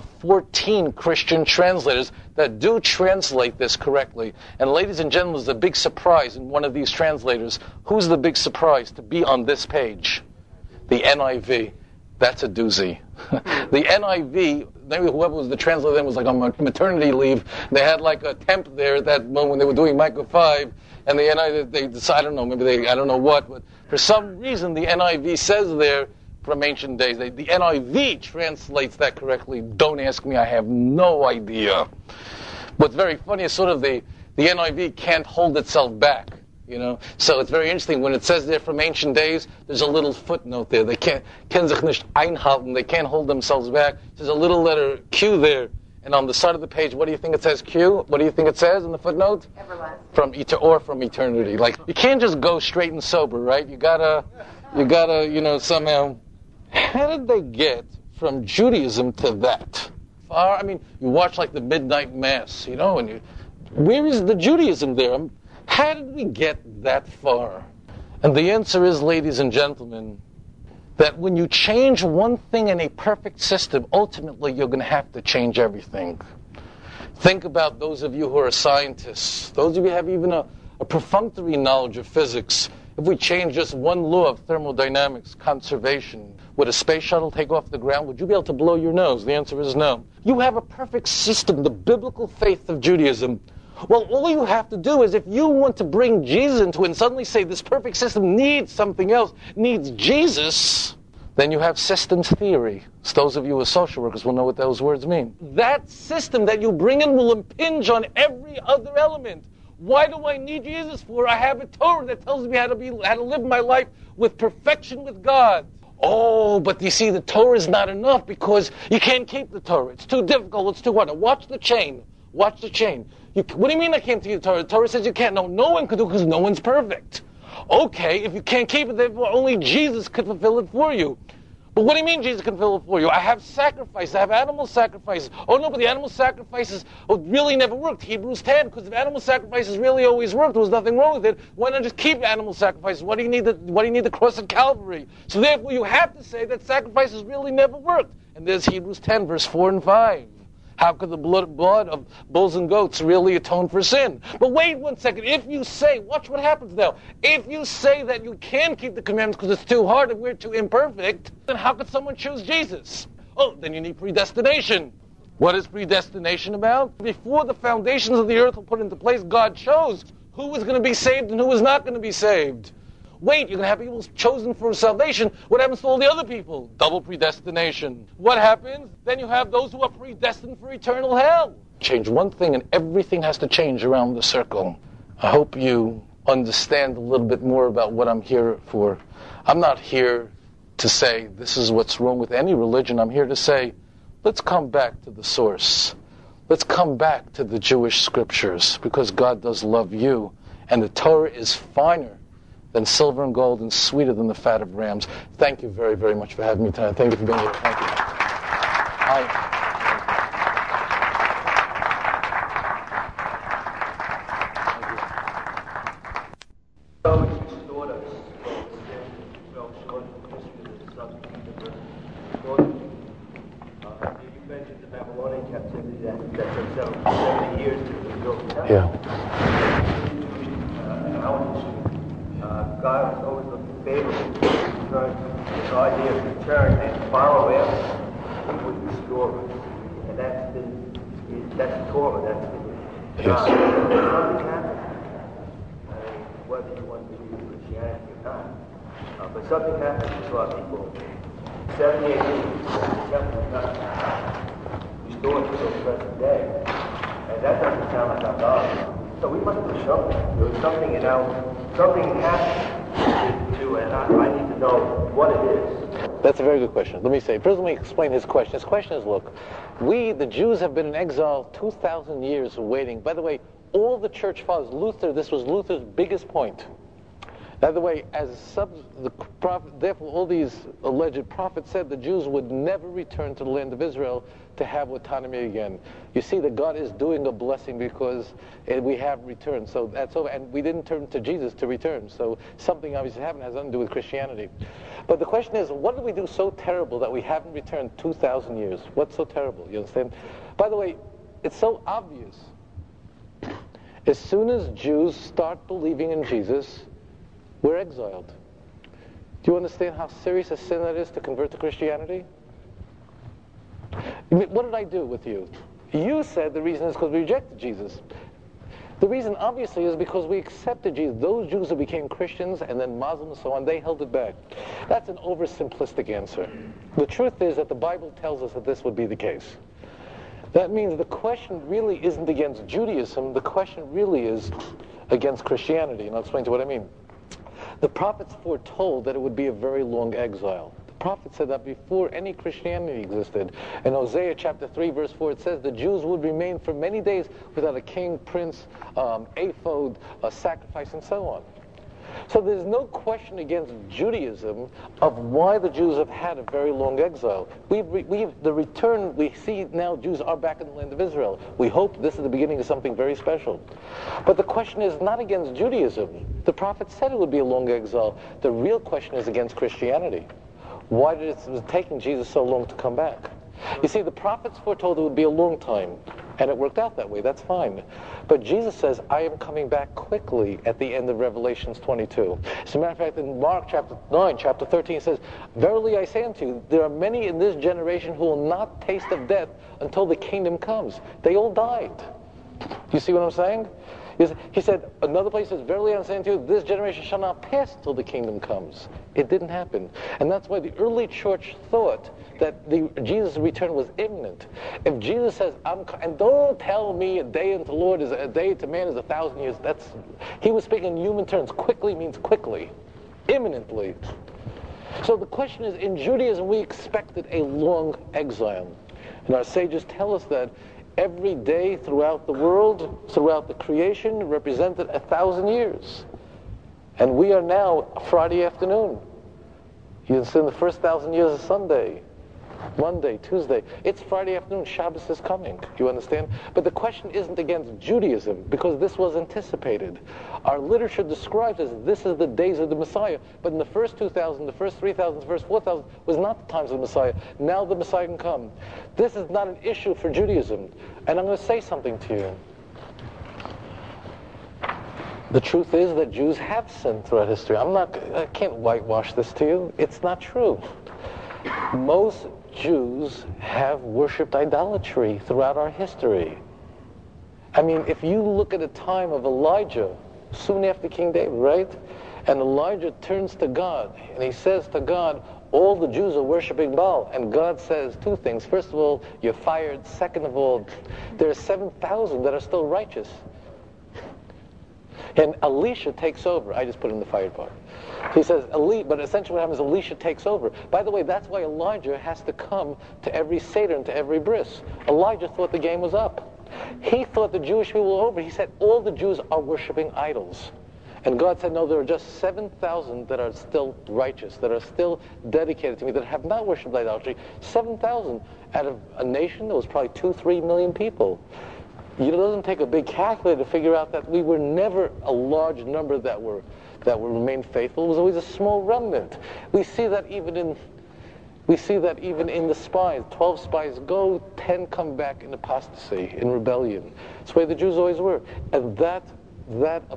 Speaker 1: 14 Christian translators that do translate this correctly. And ladies and gentlemen, there's a big surprise in one of these translators. Who's the big surprise to be on this page? The NIV. That's a doozy. The NIV, maybe whoever was the translator then was like on maternity leave. They had like a temp there at that moment when they were doing Micah 5, and the NIV, they decided, I don't know, maybe I don't know what, but for some reason the NIV says there, from ancient days, the NIV translates that correctly. Don't ask me, I have no idea. What's very funny is sort of the NIV can't hold itself back. You know, so it's very interesting when it says there from ancient days. There's a little footnote there. They can't sich nicht einhalten. They can't hold themselves back. There's a little letter Q there, and on the side of the page, what do you think it says? Q. What do you think it says in the footnote? Everlasting. From eternity. Like you can't just go straight and sober, right? You gotta, somehow. How did they get from Judaism to that? I mean, you watch like the midnight mass, and where is the Judaism there? How did we get that far? And the answer is, ladies and gentlemen, that when you change one thing in a perfect system, ultimately you're going to have to change everything. Think about those of you who are scientists, those of you who have even a perfunctory knowledge of physics. If we change just one law of thermodynamics, conservation, would a space shuttle take off the ground? Would you be able to blow your nose? The answer is no. You have a perfect system, the biblical faith of Judaism. Well, all you have to do is if you want to bring Jesus into it and suddenly say this perfect system needs something else, needs Jesus, then you have systems theory. So those of you who are social workers will know what those words mean. That system that you bring in will impinge on every other element. Why do I need Jesus for? I have a Torah that tells me how to live my life with perfection with God. Oh, but you see, the Torah is not enough because you can't keep the Torah. It's too difficult. It's too hard. Watch the chain. Watch the chain. What do you mean I can't keep the Torah? The Torah says you can't. No one can do it because no one's perfect. Okay, if you can't keep it, therefore only Jesus could fulfill it for you. But what do you mean Jesus can fulfill it for you? I have sacrifices. I have animal sacrifices. Oh no, but the animal sacrifices really never worked. Hebrews 10, because if animal sacrifices really always worked, there was nothing wrong with it. Why not just keep animal sacrifices? What do you need the cross of Calvary? So therefore you have to say that sacrifices really never worked. And there's Hebrews 10, verse 4 and 5. How could the blood of bulls and goats really atone for sin? But wait 1 second. If you say, watch what happens now. If you say that you can keep the commandments because it's too hard and we're too imperfect, then how could someone choose Jesus? Oh, then you need predestination. What is predestination about? Before the foundations of the earth were put into place, God chose who was going to be saved and who was not going to be saved. Wait, you're going to have people chosen for salvation. What happens to all the other people? Double predestination. What happens? Then you have those who are predestined for eternal hell. Change one thing and everything has to change around the circle. I hope you understand a little bit more about what I'm here for. I'm not here to say this is what's wrong with any religion. I'm here to say, let's come back to the source. Let's come back to the Jewish scriptures because God does love you. And the Torah is finer than silver and gold and sweeter than the fat of rams. Thank you very, very much for having me tonight. Thank you for being here. Thank you.
Speaker 4: You mentioned the Babylonian captivity that took 70 years to rebuild.
Speaker 1: Yeah.
Speaker 4: God was always looking favorable idea of return and follow after, he would restore us. And that's Torah, that's the
Speaker 1: Yes.
Speaker 4: Something happened. I mean, whether you want to believe in Christianity or not. But something happened. We saw people 78 years, the temple was not restored to the present day. And that doesn't sound like our God. So we must do something. There was something, something happened to and I need to know what it is.
Speaker 1: That's a very good question. Let me explain his question. His question is, look, we, the Jews, have been in exile 2,000 years waiting. By the way, all the church fathers, this was Luther's biggest point. By the way, therefore all these alleged prophets said the Jews would never return to the land of Israel to have autonomy again. You see that God is doing a blessing because we have returned. So that's over. And we didn't turn to Jesus to return. So something obviously happened, has nothing to do with Christianity. But the question is, what did we do so terrible that we haven't returned 2,000 years? What's so terrible? You understand? By the way, it's so obvious. As soon as Jews start believing in Jesus, we're exiled. Do you understand how serious a sin that is to convert to Christianity? What did I do with you? You said the reason is because we rejected Jesus. The reason, obviously, is because we accepted Jesus. Those Jews who became Christians and then Muslims and so on, they held it back. That's an oversimplistic answer. The truth is that the Bible tells us that this would be the case. That means the question really isn't against Judaism. The question really is against Christianity. And I'll explain to you what I mean. The prophets foretold that it would be a very long exile. The prophet said that before any Christianity existed. In Hosea chapter 3, verse 4, it says the Jews would remain for many days without a king, prince, ephod, a sacrifice, and so on. So there's no question against Judaism of why the Jews have had a very long exile. The return, we see now Jews are back in the land of Israel. We hope this is the beginning of something very special. But the question is not against Judaism. The prophet said it would be a long exile. The real question is against Christianity. Why did it was taking Jesus so long to come back? You see, the prophets foretold it would be a long time, and it worked out that way. That's fine. But Jesus says, I am coming back quickly at the end of Revelations 22. As a matter of fact, in Mark chapter 9, chapter 13, it says, Verily I say unto you, there are many in this generation who will not taste of death until the kingdom comes. They all died. You see what I'm saying? He said, another place says, Verily I say unto you, this generation shall not pass till the kingdom comes. It didn't happen. And that's why the early church thought that Jesus' return was imminent. If Jesus says, and don't tell me a day unto the Lord is a day to man is 1,000 years, he was speaking in human terms. Quickly means quickly, imminently. So the question is, in Judaism, we expected a long exile. And our sages tell us that every day throughout the world, throughout the creation, represented 1,000 years. And we are now Friday afternoon. You can see the first 1,000 years of Sunday, Monday, Tuesday. It's Friday afternoon. Shabbos is coming. You understand? But the question isn't against Judaism, because this was anticipated. Our literature describes as this is the days of the Messiah. But in the first 2,000, the first 3,000, the first 4,000 was not the times of the Messiah. Now the Messiah can come. This is not an issue for Judaism. And I'm going to say something to you. The truth is that Jews have sinned throughout history. I can't whitewash this to you. It's not true. Most Jews have worshipped idolatry throughout our history. I mean, if you look at the time of Elijah, soon after King David, right? And Elijah turns to God, and he says to God, all the Jews are worshiping Baal. And God says two things. First of all, you're fired. Second of all, there are 7,000 that are still righteous. And Elisha takes over. I just put in the fired part. He says, but essentially what happens is Elisha takes over. By the way, that's why Elijah has to come to every Seder and to every bris. Elijah thought the game was up. He thought the Jewish people were over. He said, all the Jews are worshiping idols. And God said, no, there are just 7,000 that are still righteous, that are still dedicated to me, that have not worshipped idolatry. 7,000 out of a nation that was probably 2-3 million people. It doesn't take a big calculator to figure out that we were never a large number that remained faithful. It was always a small remnant. We see that even in the spies. 12 spies go, 10 come back in apostasy, in rebellion. It's the way the Jews always were. And that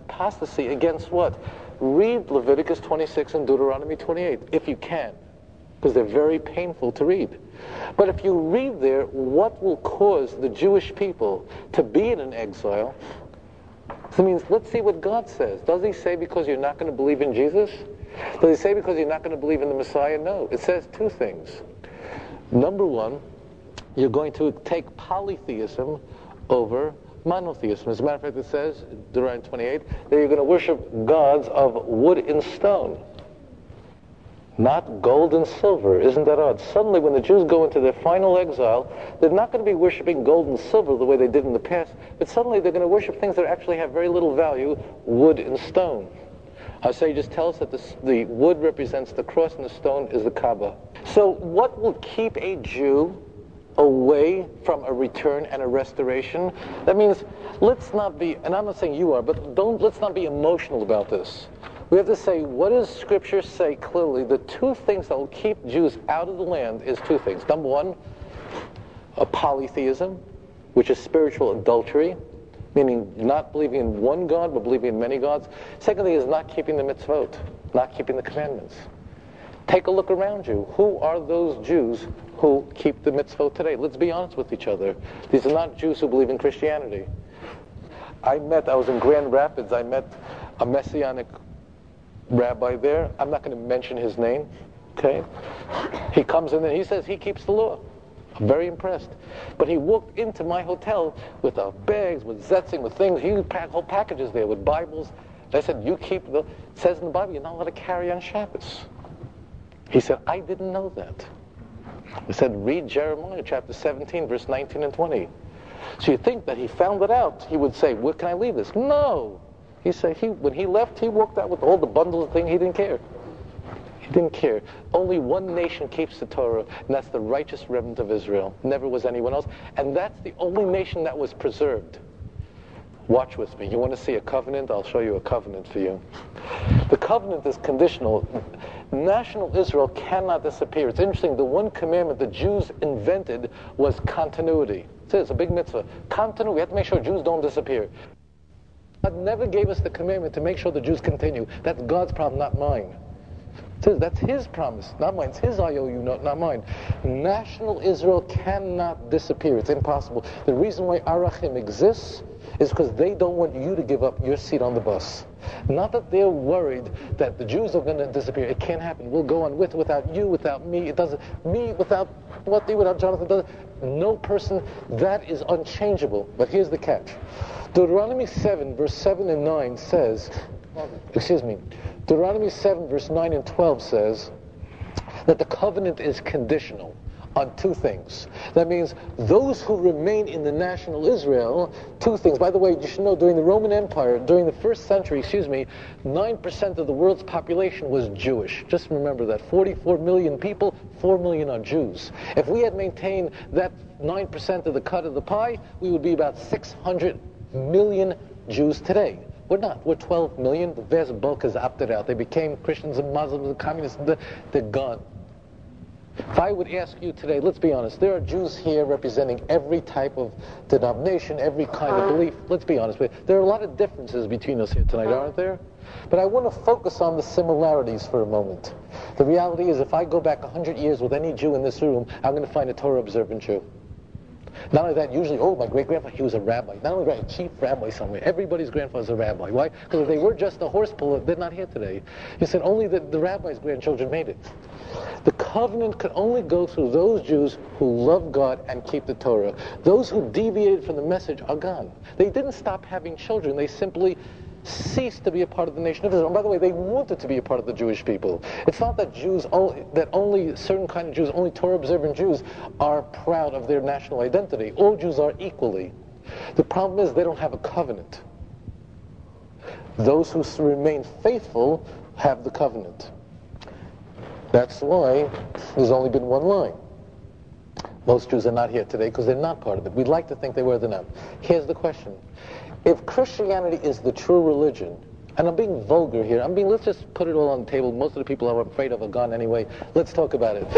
Speaker 1: apostasy against what? Read Leviticus 26 and Deuteronomy 28, if you can. because they're very painful to read. But if you read there what will cause the Jewish people to be in an exile, that means let's see what God says. Does he say because you're not going to believe in Jesus? Does he say because you're not going to believe in the Messiah? No. It says two things. Number one, you're going to take polytheism over monotheism. As a matter of fact, it says, Deuteronomy 28, that you're going to worship gods of wood and stone, not gold and silver. Isn't that odd? Suddenly, when the Jews go into their final exile, they're not going to be worshiping gold and silver the way they did in the past, but suddenly they're going to worship things that actually have very little value, wood and stone. So you just tell us that the wood represents the cross and the stone is the Kaaba. So what will keep a Jew away from a return and a restoration? That means let's not be, and I'm not saying you are, but let's not be emotional about this. We have to say, what does Scripture say clearly? The two things that will keep Jews out of the land is two things. Number one, a polytheism, which is spiritual adultery, meaning not believing in one God, but believing in many gods. Secondly is not keeping the mitzvot, not keeping the commandments. Take a look around you. Who are those Jews who keep the mitzvot today? Let's be honest with each other. These are not Jews who believe in Christianity. I was in Grand Rapids, I met a Messianic rabbi there. I'm not going to mention his name, okay? He comes in and he says he keeps the law. I'm very impressed. But he walked into my hotel with bags, with zetzing, with things, huge whole packages there with Bibles. I said, it says in the Bible, you're not allowed to carry on Shabbos. He said, I didn't know that. I said, read Jeremiah chapter 17, verse 19 and 20. So you think that he found it out, he would say, where can I leave this? No. He said, when he left, he walked out with all the bundles of things. He didn't care. He didn't care. Only one nation keeps the Torah, and that's the righteous remnant of Israel. Never was anyone else. And that's the only nation that was preserved. Watch with me. You want to see a covenant? I'll show you a covenant for you. The covenant is conditional. National Israel cannot disappear. It's interesting. The one commandment the Jews invented was continuity. It's a big mitzvah. Continuity. We have to make sure Jews don't disappear. God never gave us the commandment to make sure the Jews continue. That's God's problem, not mine. That's his promise, not mine. It's his IOU, not mine. National Israel cannot disappear. It's impossible. The reason why Arachim exists is because they don't want you to give up your seat on the bus. Not that they're worried that the Jews are going to disappear. It can't happen. We'll go on without you, without me. It doesn't. Me without Jonathan doesn't. No person. That is unchangeable. But here's the catch. Deuteronomy 7, verse 7 and 9 says, Deuteronomy 7, verse 9 and 12 says that the covenant is conditional on two things. That means those who remain in the national Israel, two things. By the way, you should know, during the Roman Empire, during the first century, 9% of the world's population was Jewish. Just remember that. 44 million people, 4 million are Jews. If we had maintained that 9% of the cut of the pie, we would be about 600 million Jews today. We're not. We're 12 million. The vast bulk has opted out. They became Christians and Muslims and communists. They're gone. If I would ask you today, let's be honest, there are Jews here representing every type of denomination, every kind of belief. Let's be honest. There are a lot of differences between us here tonight, aren't there? But I want to focus on the similarities for a moment. The reality is, if I go back 100 years with any Jew in this room, I'm going to find a Torah-observant Jew. Not only that, usually, my great-grandfather, he was a rabbi. Not only a chief rabbi somewhere. Everybody's grandfather's a rabbi. Why? Because if they were just a horse puller, they're not here today. He said only the rabbi's grandchildren made it. The covenant could only go through those Jews who love God and keep the Torah. Those who deviated from the message are gone. They didn't stop having children. They simply ceased to be a part of the nation of Israel. And by the way, they wanted to be a part of the Jewish people. It's not that only certain kind of Jews, only Torah-observant Jews, are proud of their national identity. All Jews are equally. The problem is they don't have a covenant. Those who remain faithful have the covenant. That's why there's only been one line. Most Jews are not here today because they're not part of it. We'd like to think they were, they're not. Here's the question. If Christianity is the true religion, and I'm being vulgar here, let's just put it all on the table. Most of the people I'm afraid of are gone anyway. Let's talk about it.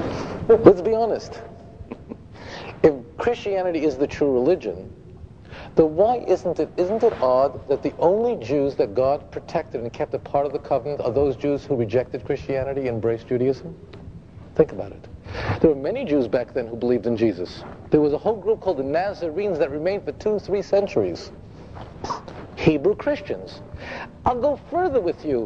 Speaker 1: Let's be honest. If Christianity is the true religion, Then why isn't it odd that the only Jews that God protected and kept a part of the covenant are those Jews who rejected Christianity and embraced Judaism? Think about it. There were many Jews back then who believed in Jesus. There was a whole group called the Nazarenes that remained for 2-3 centuries. Hebrew Christians. I'll go further with you.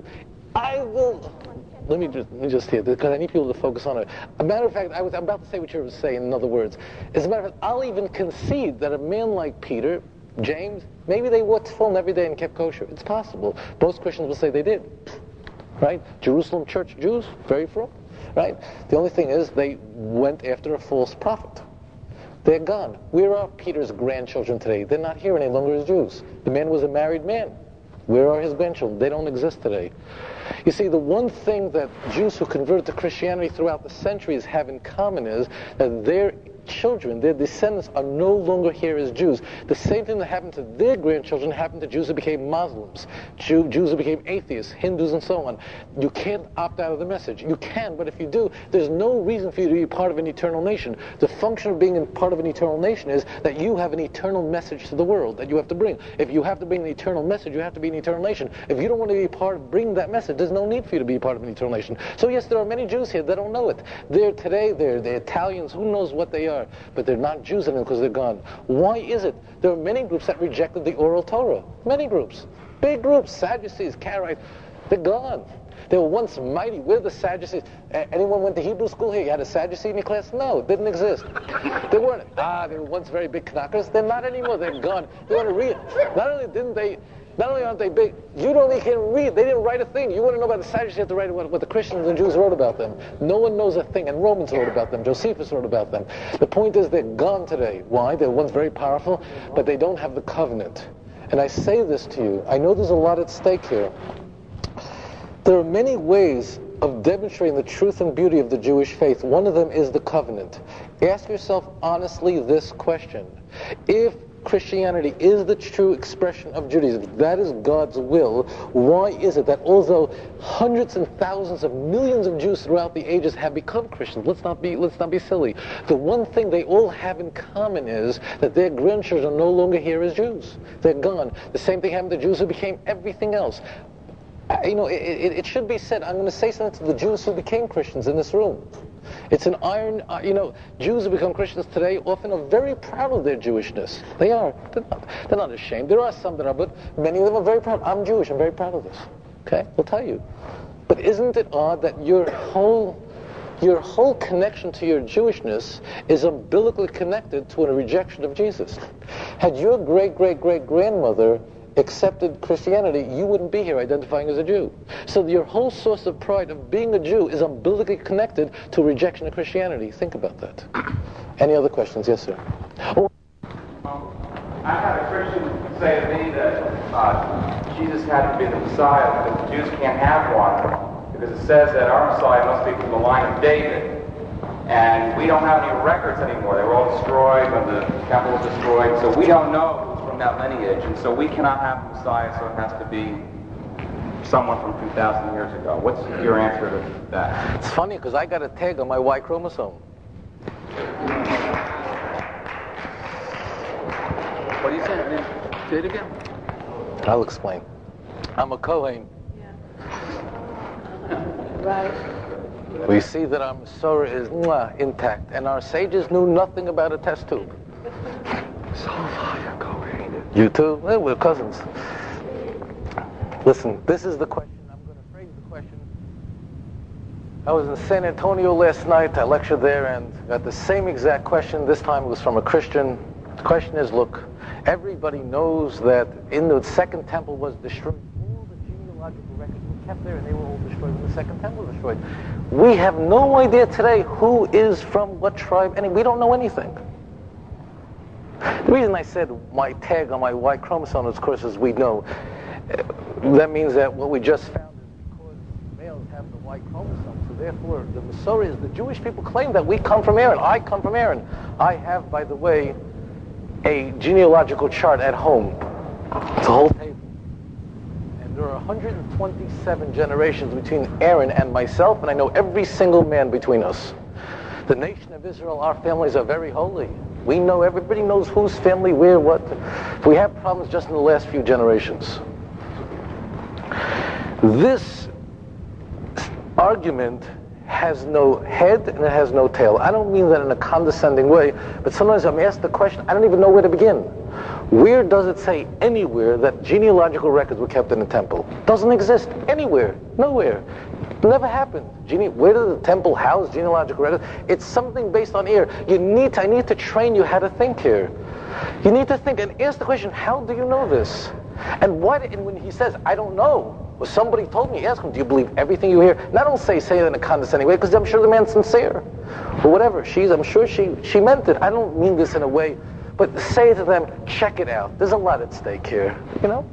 Speaker 1: Let me just hear, because I need people to focus on it. A matter of fact, I'm about to say what you're saying, in other words. As a matter of fact, I'll even concede that a man like Peter, James, maybe they wore tefillin every day and kept kosher. It's possible. Most Christians will say they did. Right? Jerusalem church Jews, very full. Right? The only thing is they went after a false prophet. They're gone. Where are Peter's grandchildren today? They're not here any longer as Jews. The man was a married man. Where are his grandchildren? They don't exist today. You see, the one thing that Jews who converted to Christianity throughout the centuries have in common is that their children, their descendants, are no longer here as Jews. The same thing that happened to their grandchildren happened to Jews who became Muslims, Jews who became atheists, Hindus, and so on. You can't opt out of the message. You can, but if you do, there's no reason for you to be part of an eternal nation. The function of being part of an eternal nation is that you have an eternal message to the world that you have to bring. If you have to bring an eternal message, you have to be an eternal nation. If you don't want to be part of bringing that message, there's no need for you to be part of an eternal nation. So yes, there are many Jews here that don't know it. They're Italians, who knows what they are. But they're not Jews anymore because they're gone. Why is it? There are many groups that rejected the oral Torah. Many groups. Big groups. Sadducees, Karaites. They're gone. They were once mighty. Where are the Sadducees? Anyone went to Hebrew school here? You had a Sadducee in your class? No, it didn't exist. They weren't. They were once very big Knackers. They're not anymore. They're gone. They want to read. Not only aren't they big, you don't even read. They didn't write a thing. You want to know about the Sadducees, you have to write what the Christians and Jews wrote about them. No one knows a thing, and Romans wrote about them. Josephus wrote about them. The point is they're gone today. Why? They're once very powerful, but they don't have the covenant. And I say this to you. I know there's a lot at stake here. There are many ways of demonstrating the truth and beauty of the Jewish faith. One of them is the covenant. Ask yourself honestly this question. If Christianity is the true expression of Judaism, if that is God's will, why is it that although hundreds and thousands of millions of Jews throughout the ages have become Christians, let's not be silly, the one thing they all have in common is that their grandchildren are no longer here as Jews. They're gone. The same thing happened to Jews who became everything else. It should be said, I'm going to say something to the Jews who became Christians in this room. It's an iron, Jews who become Christians today often are very proud of their Jewishness. They are. They're not ashamed. There are some that are, but many of them are very proud. I'm Jewish. I'm very proud of this. Okay? We'll tell you. But isn't it odd that your whole connection to your Jewishness is umbilically connected to a rejection of Jesus? Had your great-great-great-grandmother accepted Christianity, you wouldn't be here identifying as a Jew. So your whole source of pride of being a Jew is umbilically connected to rejection of Christianity. Think about that. Any other questions? Yes, sir. Oh.
Speaker 5: I had a Christian say to me that Jesus had to be the Messiah, but the Jews can't have one, because it says that our Messiah must be from the line of David. And we don't have any records anymore. They were all destroyed when the temple was destroyed, so we don't know that lineage, and so we cannot have a Messiah, so it has to be someone from 2,000 years ago. What's your answer to that?
Speaker 1: It's funny because I got a tag on my Y chromosome.
Speaker 3: What do you say? Say it again.
Speaker 1: I'll explain. I'm a Kohen.
Speaker 6: Right.
Speaker 1: We see that our Masorah is intact, and our sages knew nothing about a test tube. So you're Kohen. You too? Well, we're cousins. Listen, this is the question. I'm going to phrase the question. I was in San Antonio last night. I lectured there and got the same exact question. This time it was from a Christian. The question is, look, everybody knows that in the Second Temple was destroyed. All the genealogical records were kept there and they were all destroyed when the Second Temple was destroyed. We have no idea today who is from what tribe, and we don't know anything. The reason I said my tag on my Y chromosome is, of course, as we know, that means that what we just found is because males have the Y chromosome, so therefore the Masorah is the Jewish people claim that we come from Aaron. I come from Aaron. I have, by the way, a genealogical chart at home. It's a whole table. And there are 127 generations between Aaron and myself, and I know every single man between us. The nation of Israel, our families are very holy. We know, everybody knows whose family, where, what. We have problems just in the last few generations. This argument has no head and it has no tail. I don't mean that in a condescending way, but sometimes I'm asked the question, I don't even know where to begin. Where does it say anywhere that genealogical records were kept in the temple? Doesn't exist anywhere, nowhere. Never happened. Where does the temple house genealogical records? It's something based on ear. I need to train you how to think here. You need to think and ask the question, how do you know this? And when he says, I don't know, well, somebody told me, ask him, do you believe everything you hear? Not don't say it in a condescending way, because I'm sure the man's sincere. Or whatever, I'm sure she meant it. I don't mean this in a way, but say to them, check it out. There's a lot at stake here, you know?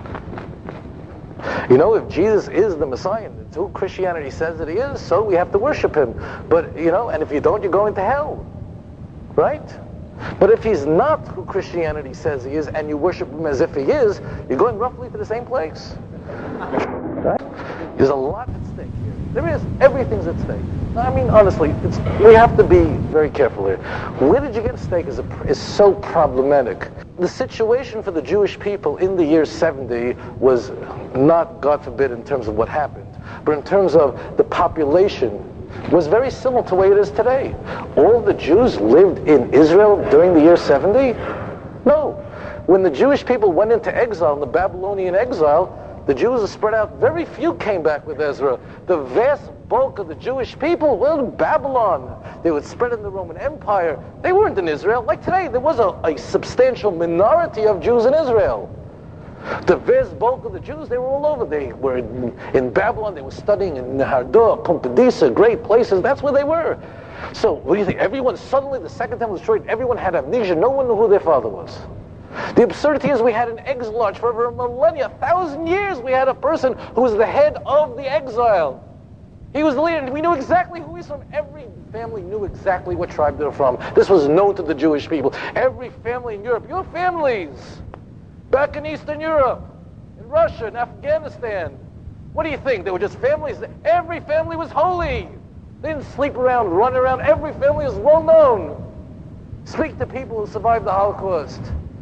Speaker 1: You know, if Jesus is the Messiah, and it's who Christianity says that he is, so we have to worship him. But, you know, and if you don't, you're going to hell. Right? But if he's not who Christianity says he is, and you worship him as if he is, you're going roughly to the same place. Right? There's a lot at stake here. There is. Everything's at stake. I mean, honestly, we have to be very careful here. Where did you get at stake is so problematic. The situation for the Jewish people in the year 70 was not, God forbid, in terms of what happened, but in terms of the population was very similar to the way it is today. All the Jews lived in Israel during the year 70? No. When the Jewish people went into exile, in the Babylonian exile, the Jews are spread out. Very few came back with Ezra. The vast bulk of the Jewish people were in Babylon. They were spread in the Roman Empire. They weren't in Israel. Like today, there was a substantial minority of Jews in Israel. The vast bulk of the Jews, they were all over. They were in Babylon. They were studying in Nehardor, Pumbedisa, great places. That's where they were. So, what do you think? Everyone, suddenly, the second temple was destroyed. Everyone had amnesia. No one knew who their father was. The absurdity is we had an exile for over a millennia, 1,000 years. We had a person who was the head of the exile. He was the leader, and we knew exactly who he's from. Every family knew exactly what tribe they were from. This was known to the Jewish people. Every family in Europe, your families, back in Eastern Europe, in Russia, in Afghanistan, what do you think? They were just families. Every family was holy. They didn't sleep around, run around. Every family was well known. Speak to people who survived the Holocaust.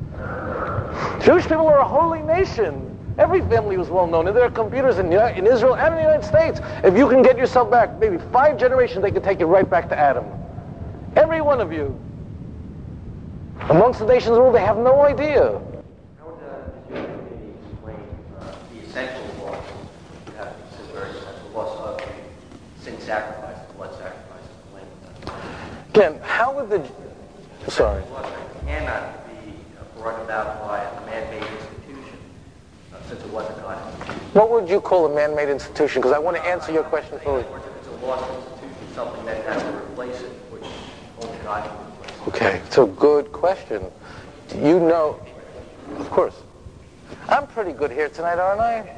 Speaker 1: Jewish people are a holy nation. Every family was well known, and there are computers in Israel and in the United States. If you can get yourself back, maybe 5 generations, they can take you right back to Adam. Every one of you. Amongst the nations of the world, they have no idea.
Speaker 4: How would the Jewish community explain the essential loss, this is very essential, loss of sin sacrifice, blood sacrifice, and the lamb?
Speaker 1: Again, how would the... Sorry.
Speaker 4: Cannot brought about by a man-made institution, since it wasn't God.
Speaker 1: What would you call a man-made institution? Because I want to answer your question fully.
Speaker 4: If it's a lost institution, something that has to replace it, which only God can replace.
Speaker 1: Okay, it's a good question. You know, of course. I'm pretty good here tonight, aren't I?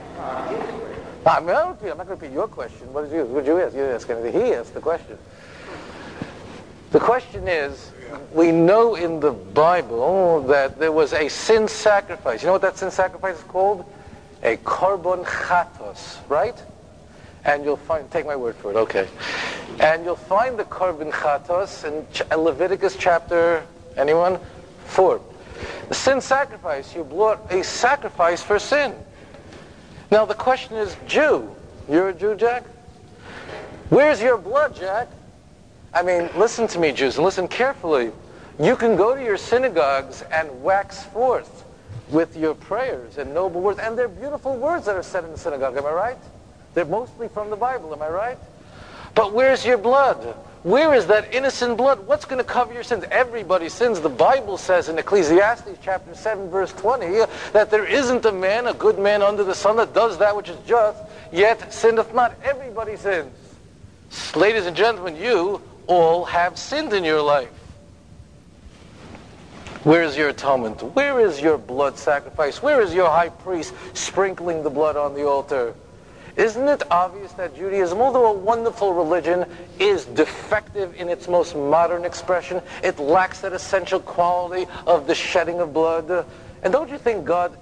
Speaker 1: I'm not going to repeat your question. What did you ask? You didn't ask anything. He asked the question. The question is, we know in the Bible that there was a sin sacrifice. You know what that sin sacrifice is called? A korban chatos, right? And you'll find, take my word for it, okay. And you'll find the korban chatos in Leviticus chapter, anyone? 4. The sin sacrifice, you brought a sacrifice for sin. Now the question is, Jew. You're a Jew, Jack? Where's your blood, Jack? I mean, listen to me, Jews, and listen carefully. You can go to your synagogues and wax forth with your prayers and noble words, and they're beautiful words that are said in the synagogue, am I right? They're mostly from the Bible, am I right? But where's your blood? Where is that innocent blood? What's going to cover your sins? Everybody sins. The Bible says in Ecclesiastes chapter 7, verse 20, that there isn't a man, a good man under the sun, that does that which is just, yet sinneth not. Everybody sins. Ladies and gentlemen, you all have sinned in your life. Where is your atonement? Where is your blood sacrifice? Where is your high priest sprinkling the blood on the altar? Isn't it obvious that Judaism, although a wonderful religion, is defective in its most modern expression? It lacks that essential quality of the shedding of blood. And don't you think God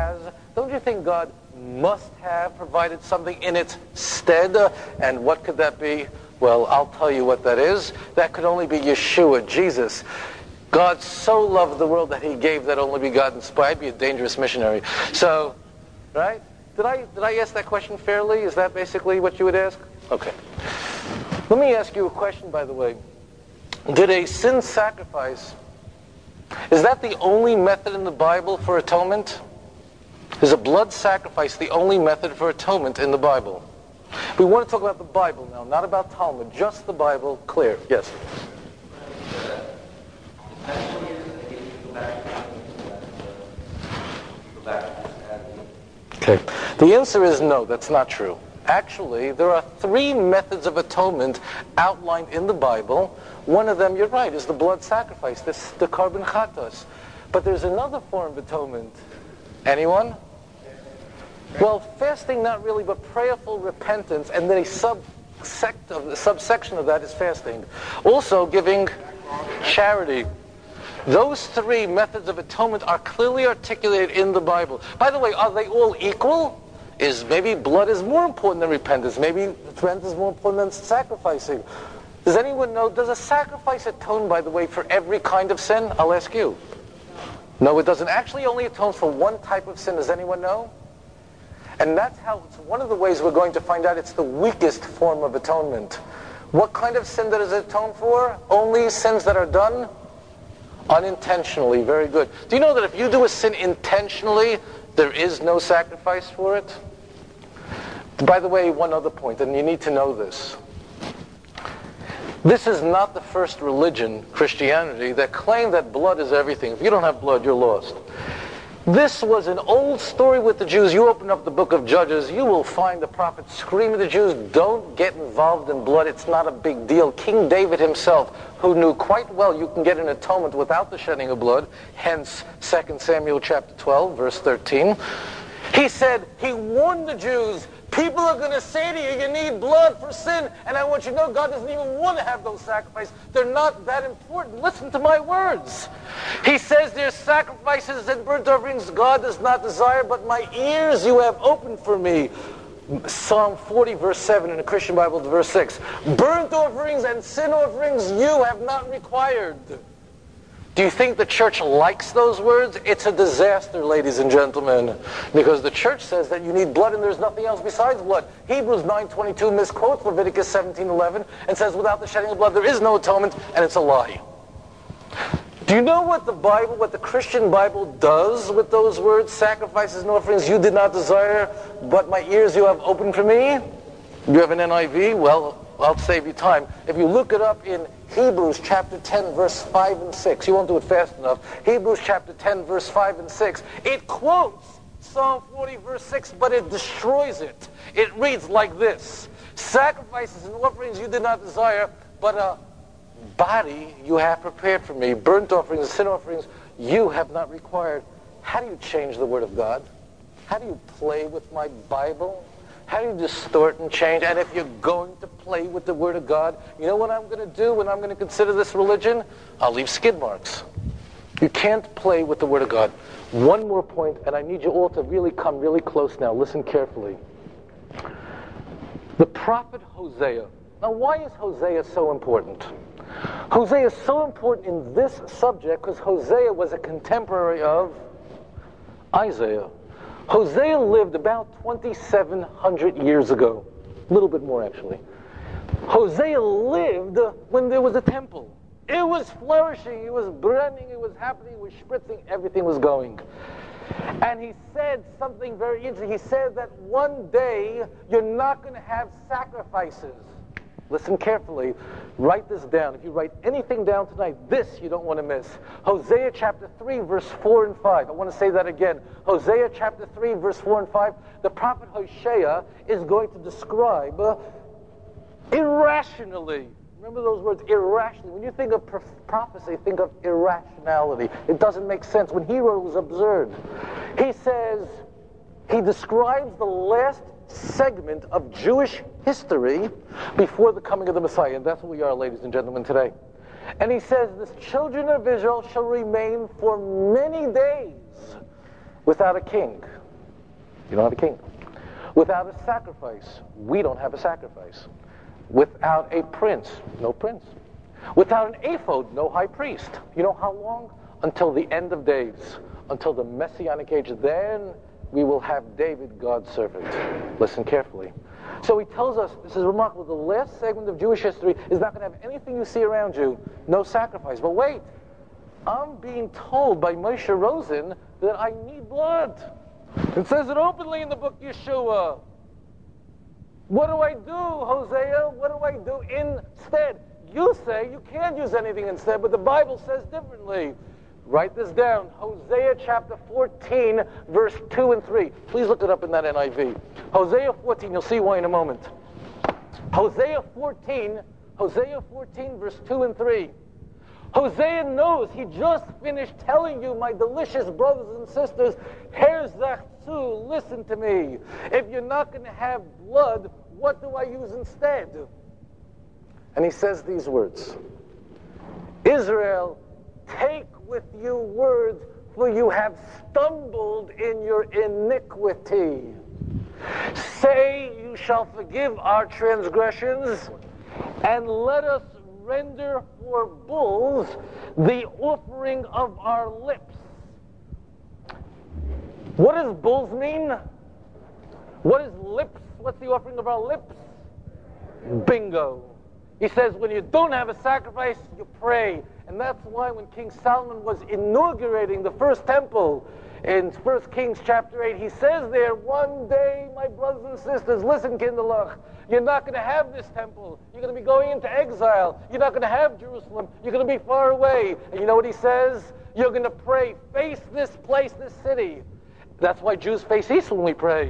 Speaker 1: must have provided something in its stead? And what could that be? Well, I'll tell you what that is. That could only be Yeshua, Jesus. God so loved the world that he gave that only begotten Son. I'd be a dangerous missionary. So, right? Did I ask that question fairly? Is that basically what you would ask? Okay. Let me ask you a question, by the way. Did a sin sacrifice, is that the only method in the Bible for atonement? Is a blood sacrifice the only method for atonement in the Bible? We want to talk about the Bible now, not about Talmud, just the Bible. Clear? Yes. Okay. The answer is no, that's not true. Actually, there are 3 methods of atonement outlined in the Bible. One of them, you're right, is the blood sacrifice, the carbon chatos. But there's another form of atonement. Anyone? Well, fasting not really, but prayerful repentance, and then a subsection of that is fasting. Also giving charity. Those 3 methods of atonement are clearly articulated in the Bible. By the way, are they all equal? Is maybe blood is more important than repentance? Maybe repentance is more important than sacrificing? Does anyone know, does a sacrifice atone, by the way, for every kind of sin? I'll ask you. No, it doesn't. Actually only atones for one type of sin. Does anyone know? And that's how, it's one of the ways we're going to find out it's the weakest form of atonement. What kind of sin does it atone for? Only sins that are done unintentionally. Very good. Do you know that if you do a sin intentionally, there is no sacrifice for it? By the way, one other point, and you need to know this. This is not the first religion, Christianity, that claimed that blood is everything. If you don't have blood, you're lost. This was an old story with the Jews. You open up the book of Judges, you will find the prophet screaming at the Jews, don't get involved in blood, it's not a big deal. King David himself, who knew quite well you can get an atonement without the shedding of blood, hence 2 Samuel chapter 12, verse 13. He said, he warned the Jews, people are going to say to you, you need blood for sin, and I want you to know God doesn't even want to have those sacrifices. They're not that important. Listen to my words. He says there's sacrifices and burnt offerings God does not desire, but my ears you have opened for me. Psalm 40, verse 7 in the Christian Bible, verse 6. Burnt offerings and sin offerings you have not required. Do you think the church likes those words? It's a disaster, ladies and gentlemen, because the church says that you need blood and there's nothing else besides blood. Hebrews 9:22 misquotes Leviticus 17:11 and says without the shedding of blood there is no atonement, and it's a lie. Do you know what the Christian Bible does with those words, sacrifices and offerings you did not desire, but my ears you have opened for me? You have an NIV? Well, I'll save you time. If you look it up in Hebrews chapter 10, verse 5 and 6, you won't do it fast enough. Hebrews chapter 10, verse 5 and 6, it quotes Psalm 40, verse 6, but it destroys it. It reads like this: sacrifices and offerings you did not desire, but a body you have prepared for me. Burnt offerings and sin offerings you have not required. How do you change the Word of God? How do you play with my Bible? How do you distort and change? And if you're going to play with the Word of God, you know what I'm going to do when I'm going to consider this religion? I'll leave skid marks. You can't play with the Word of God. One more point, and I need you all to really come really close now. Listen carefully. The prophet Hosea. Now, why is Hosea so important? Hosea is so important in this subject because Hosea was a contemporary of Isaiah. Hosea lived about 2,700 years ago. A little bit more, actually. Hosea lived when there was a temple. It was flourishing, it was burning, it was happening, it was spritzing, everything was going. And he said something very interesting. He said that one day you're not going to have sacrifices. Listen carefully. Write this down. If you write anything down tonight, this you don't want to miss. Hosea chapter 3, verse 4 and 5. I want to say that again. Hosea chapter 3, verse 4 and 5. The prophet Hosea is going to describe irrationally. Remember those words, irrationally. When you think of prophecy, think of irrationality. It doesn't make sense. When he wrote, it was absurd. He says, he describes the last segment of Jewish history before the coming of the Messiah. And that's what we are, ladies and gentlemen, today. And he says, the children of Israel shall remain for many days without a king. You don't have a king. Without a sacrifice. We don't have a sacrifice. Without a prince. No prince. Without an ephod, no high priest. You know how long? Until the end of days, until the Messianic age. Then we will have David, God's servant. Listen carefully. So he tells us, this is remarkable, the last segment of Jewish history is not going to have anything you see around you, no sacrifice. But wait, I'm being told by Moshe Rosen that I need blood. It says it openly in the book Yeshua. What do I do, Hosea? What do I do instead? You say you can't use anything instead, but the Bible says differently. Write this down. Hosea chapter 14, verse 2 and 3. Please look it up in that NIV. Hosea 14, you'll see why in a moment. Hosea 14, verse 2 and 3. Hosea knows, he just finished telling you, my delicious brothers and sisters, Herzachzu, listen to me. If you're not going to have blood, what do I use instead? And he says these words. Israel, take with you words, for you have stumbled in your iniquity. Say, you shall forgive our transgressions, and let us render for bulls the offering of our lips. What does bulls mean? What is lips? What's the offering of our lips? Bingo. He says when you don't have a sacrifice, you pray. And that's why when King Solomon was inaugurating the first temple in 1 Kings chapter 8, he says there, one day, my brothers and sisters, listen, Kinderlach, you're not going to have this temple. You're going to be going into exile. You're not going to have Jerusalem. You're going to be far away. And you know what he says? You're going to pray, face this place, this city. That's why Jews face east when we pray.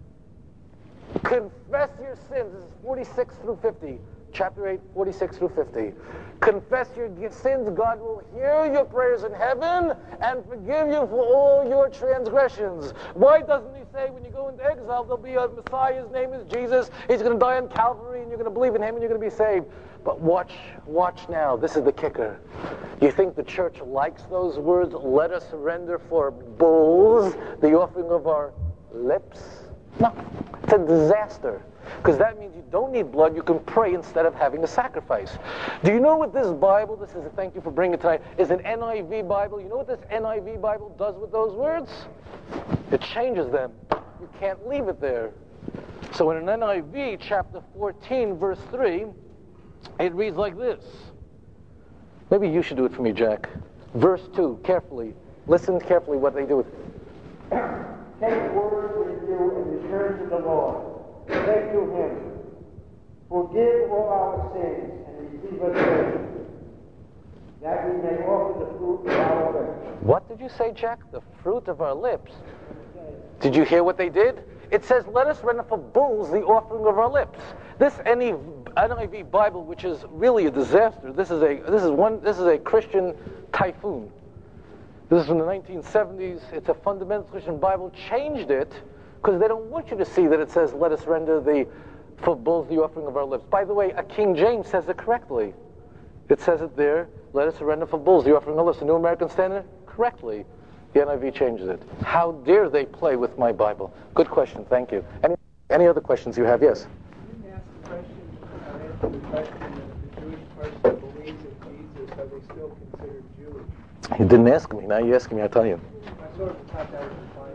Speaker 1: Confess your sins. This is 46 through 50. Chapter 8, 46 through 50. Confess your sins. God will hear your prayers in heaven and forgive you for all your transgressions. Why doesn't he say when you go into exile, there'll be a Messiah, his name is Jesus, he's going to die on Calvary, and you're going to believe in him and you're going to be saved. But watch now. This is the kicker. You think the church likes those words? Let us surrender for bulls, the offering of our lips? No. It's a disaster. Because that means you don't need blood, you can pray instead of having a sacrifice. Do you know what this Bible, this is a thank you for bringing it tonight, is an NIV Bible? You know what this NIV Bible does with those words? It changes them. You can't leave it there. So in an NIV, chapter 14, verse 3, it reads like this. Maybe you should do it for me, Jack. Verse 2, carefully. Listen carefully what they do with it.
Speaker 7: Take word with you and return to the Lord. Say to him, forgive all our sins and receive us grace, that we may offer the fruit of our lips.
Speaker 1: What did you say, Jack? The fruit of our lips. Did you hear what they did? It says, let us render for bulls the offering of our lips. This NIV Bible, which is really a disaster, this is a Christian typhoon. This is from the 1970s. It's a fundamental Christian Bible. Changed it because they don't want you to see that it says, let us render for bulls the offering of our lips. By the way, a King James says it correctly. It says it there, let us render for bulls the offering of our lips. The New American Standard, correctly. The NIV changes it. How dare they play with my Bible? Good question, thank you. Any other questions you have? Yes?
Speaker 8: You didn't ask the question that the Jewish person believes in Jesus, are they still considered Jewish?
Speaker 1: You didn't ask me, now you're asking me, I'll tell you.
Speaker 8: I sort of thought that was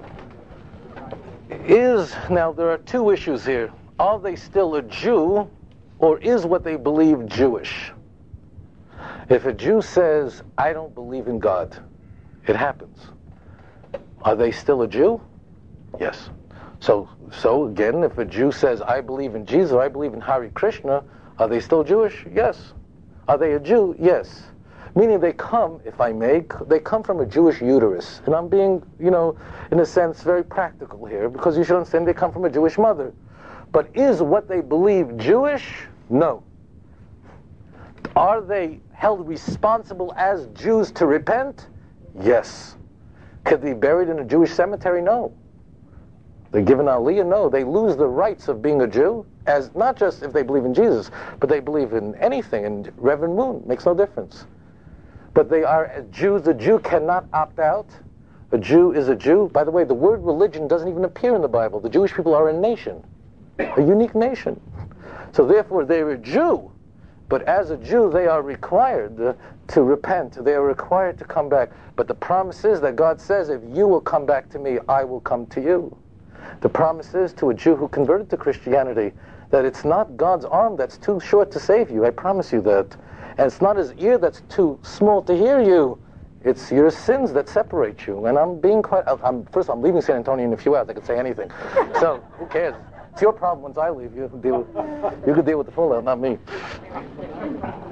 Speaker 8: implied.
Speaker 1: Now there are two issues here. Are they still a Jew, or is what they believe Jewish? If a Jew says, I don't believe in God, it happens. Are they still a Jew? Yes. So again, if a Jew says, I believe in Jesus, or I believe in Hare Krishna, are they still Jewish? Yes. Are they a Jew? Yes. Meaning they come, if I may, they come from a Jewish uterus. And I'm being, in a sense, very practical here, because you should understand they come from a Jewish mother. But is what they believe Jewish? No. Are they held responsible as Jews to repent? Yes. Could they be buried in a Jewish cemetery? No. They're given aliyah? No. They lose the rights of being a Jew, as not just if they believe in Jesus, but they believe in anything, and Reverend Moon, makes no difference. But they are Jews. The Jew cannot opt out. A Jew is a Jew. By the way, the word religion doesn't even appear in the Bible. The Jewish people are a nation, a unique nation. So therefore, they're a Jew, But as a Jew, they are required to repent. They are required to come back. But the promise is that God says, if you will come back to me, I will come to you. The promise is to a Jew who converted to Christianity that it's not God's arm that's too short to save you. I promise you that. And it's not his ear that's too small to hear you. It's your sins that separate you. And I'm being quite... First, I'm leaving San Antonio in a few hours. I could say anything. So, who cares? It's your problem once I leave. You can deal with the fallout, not me.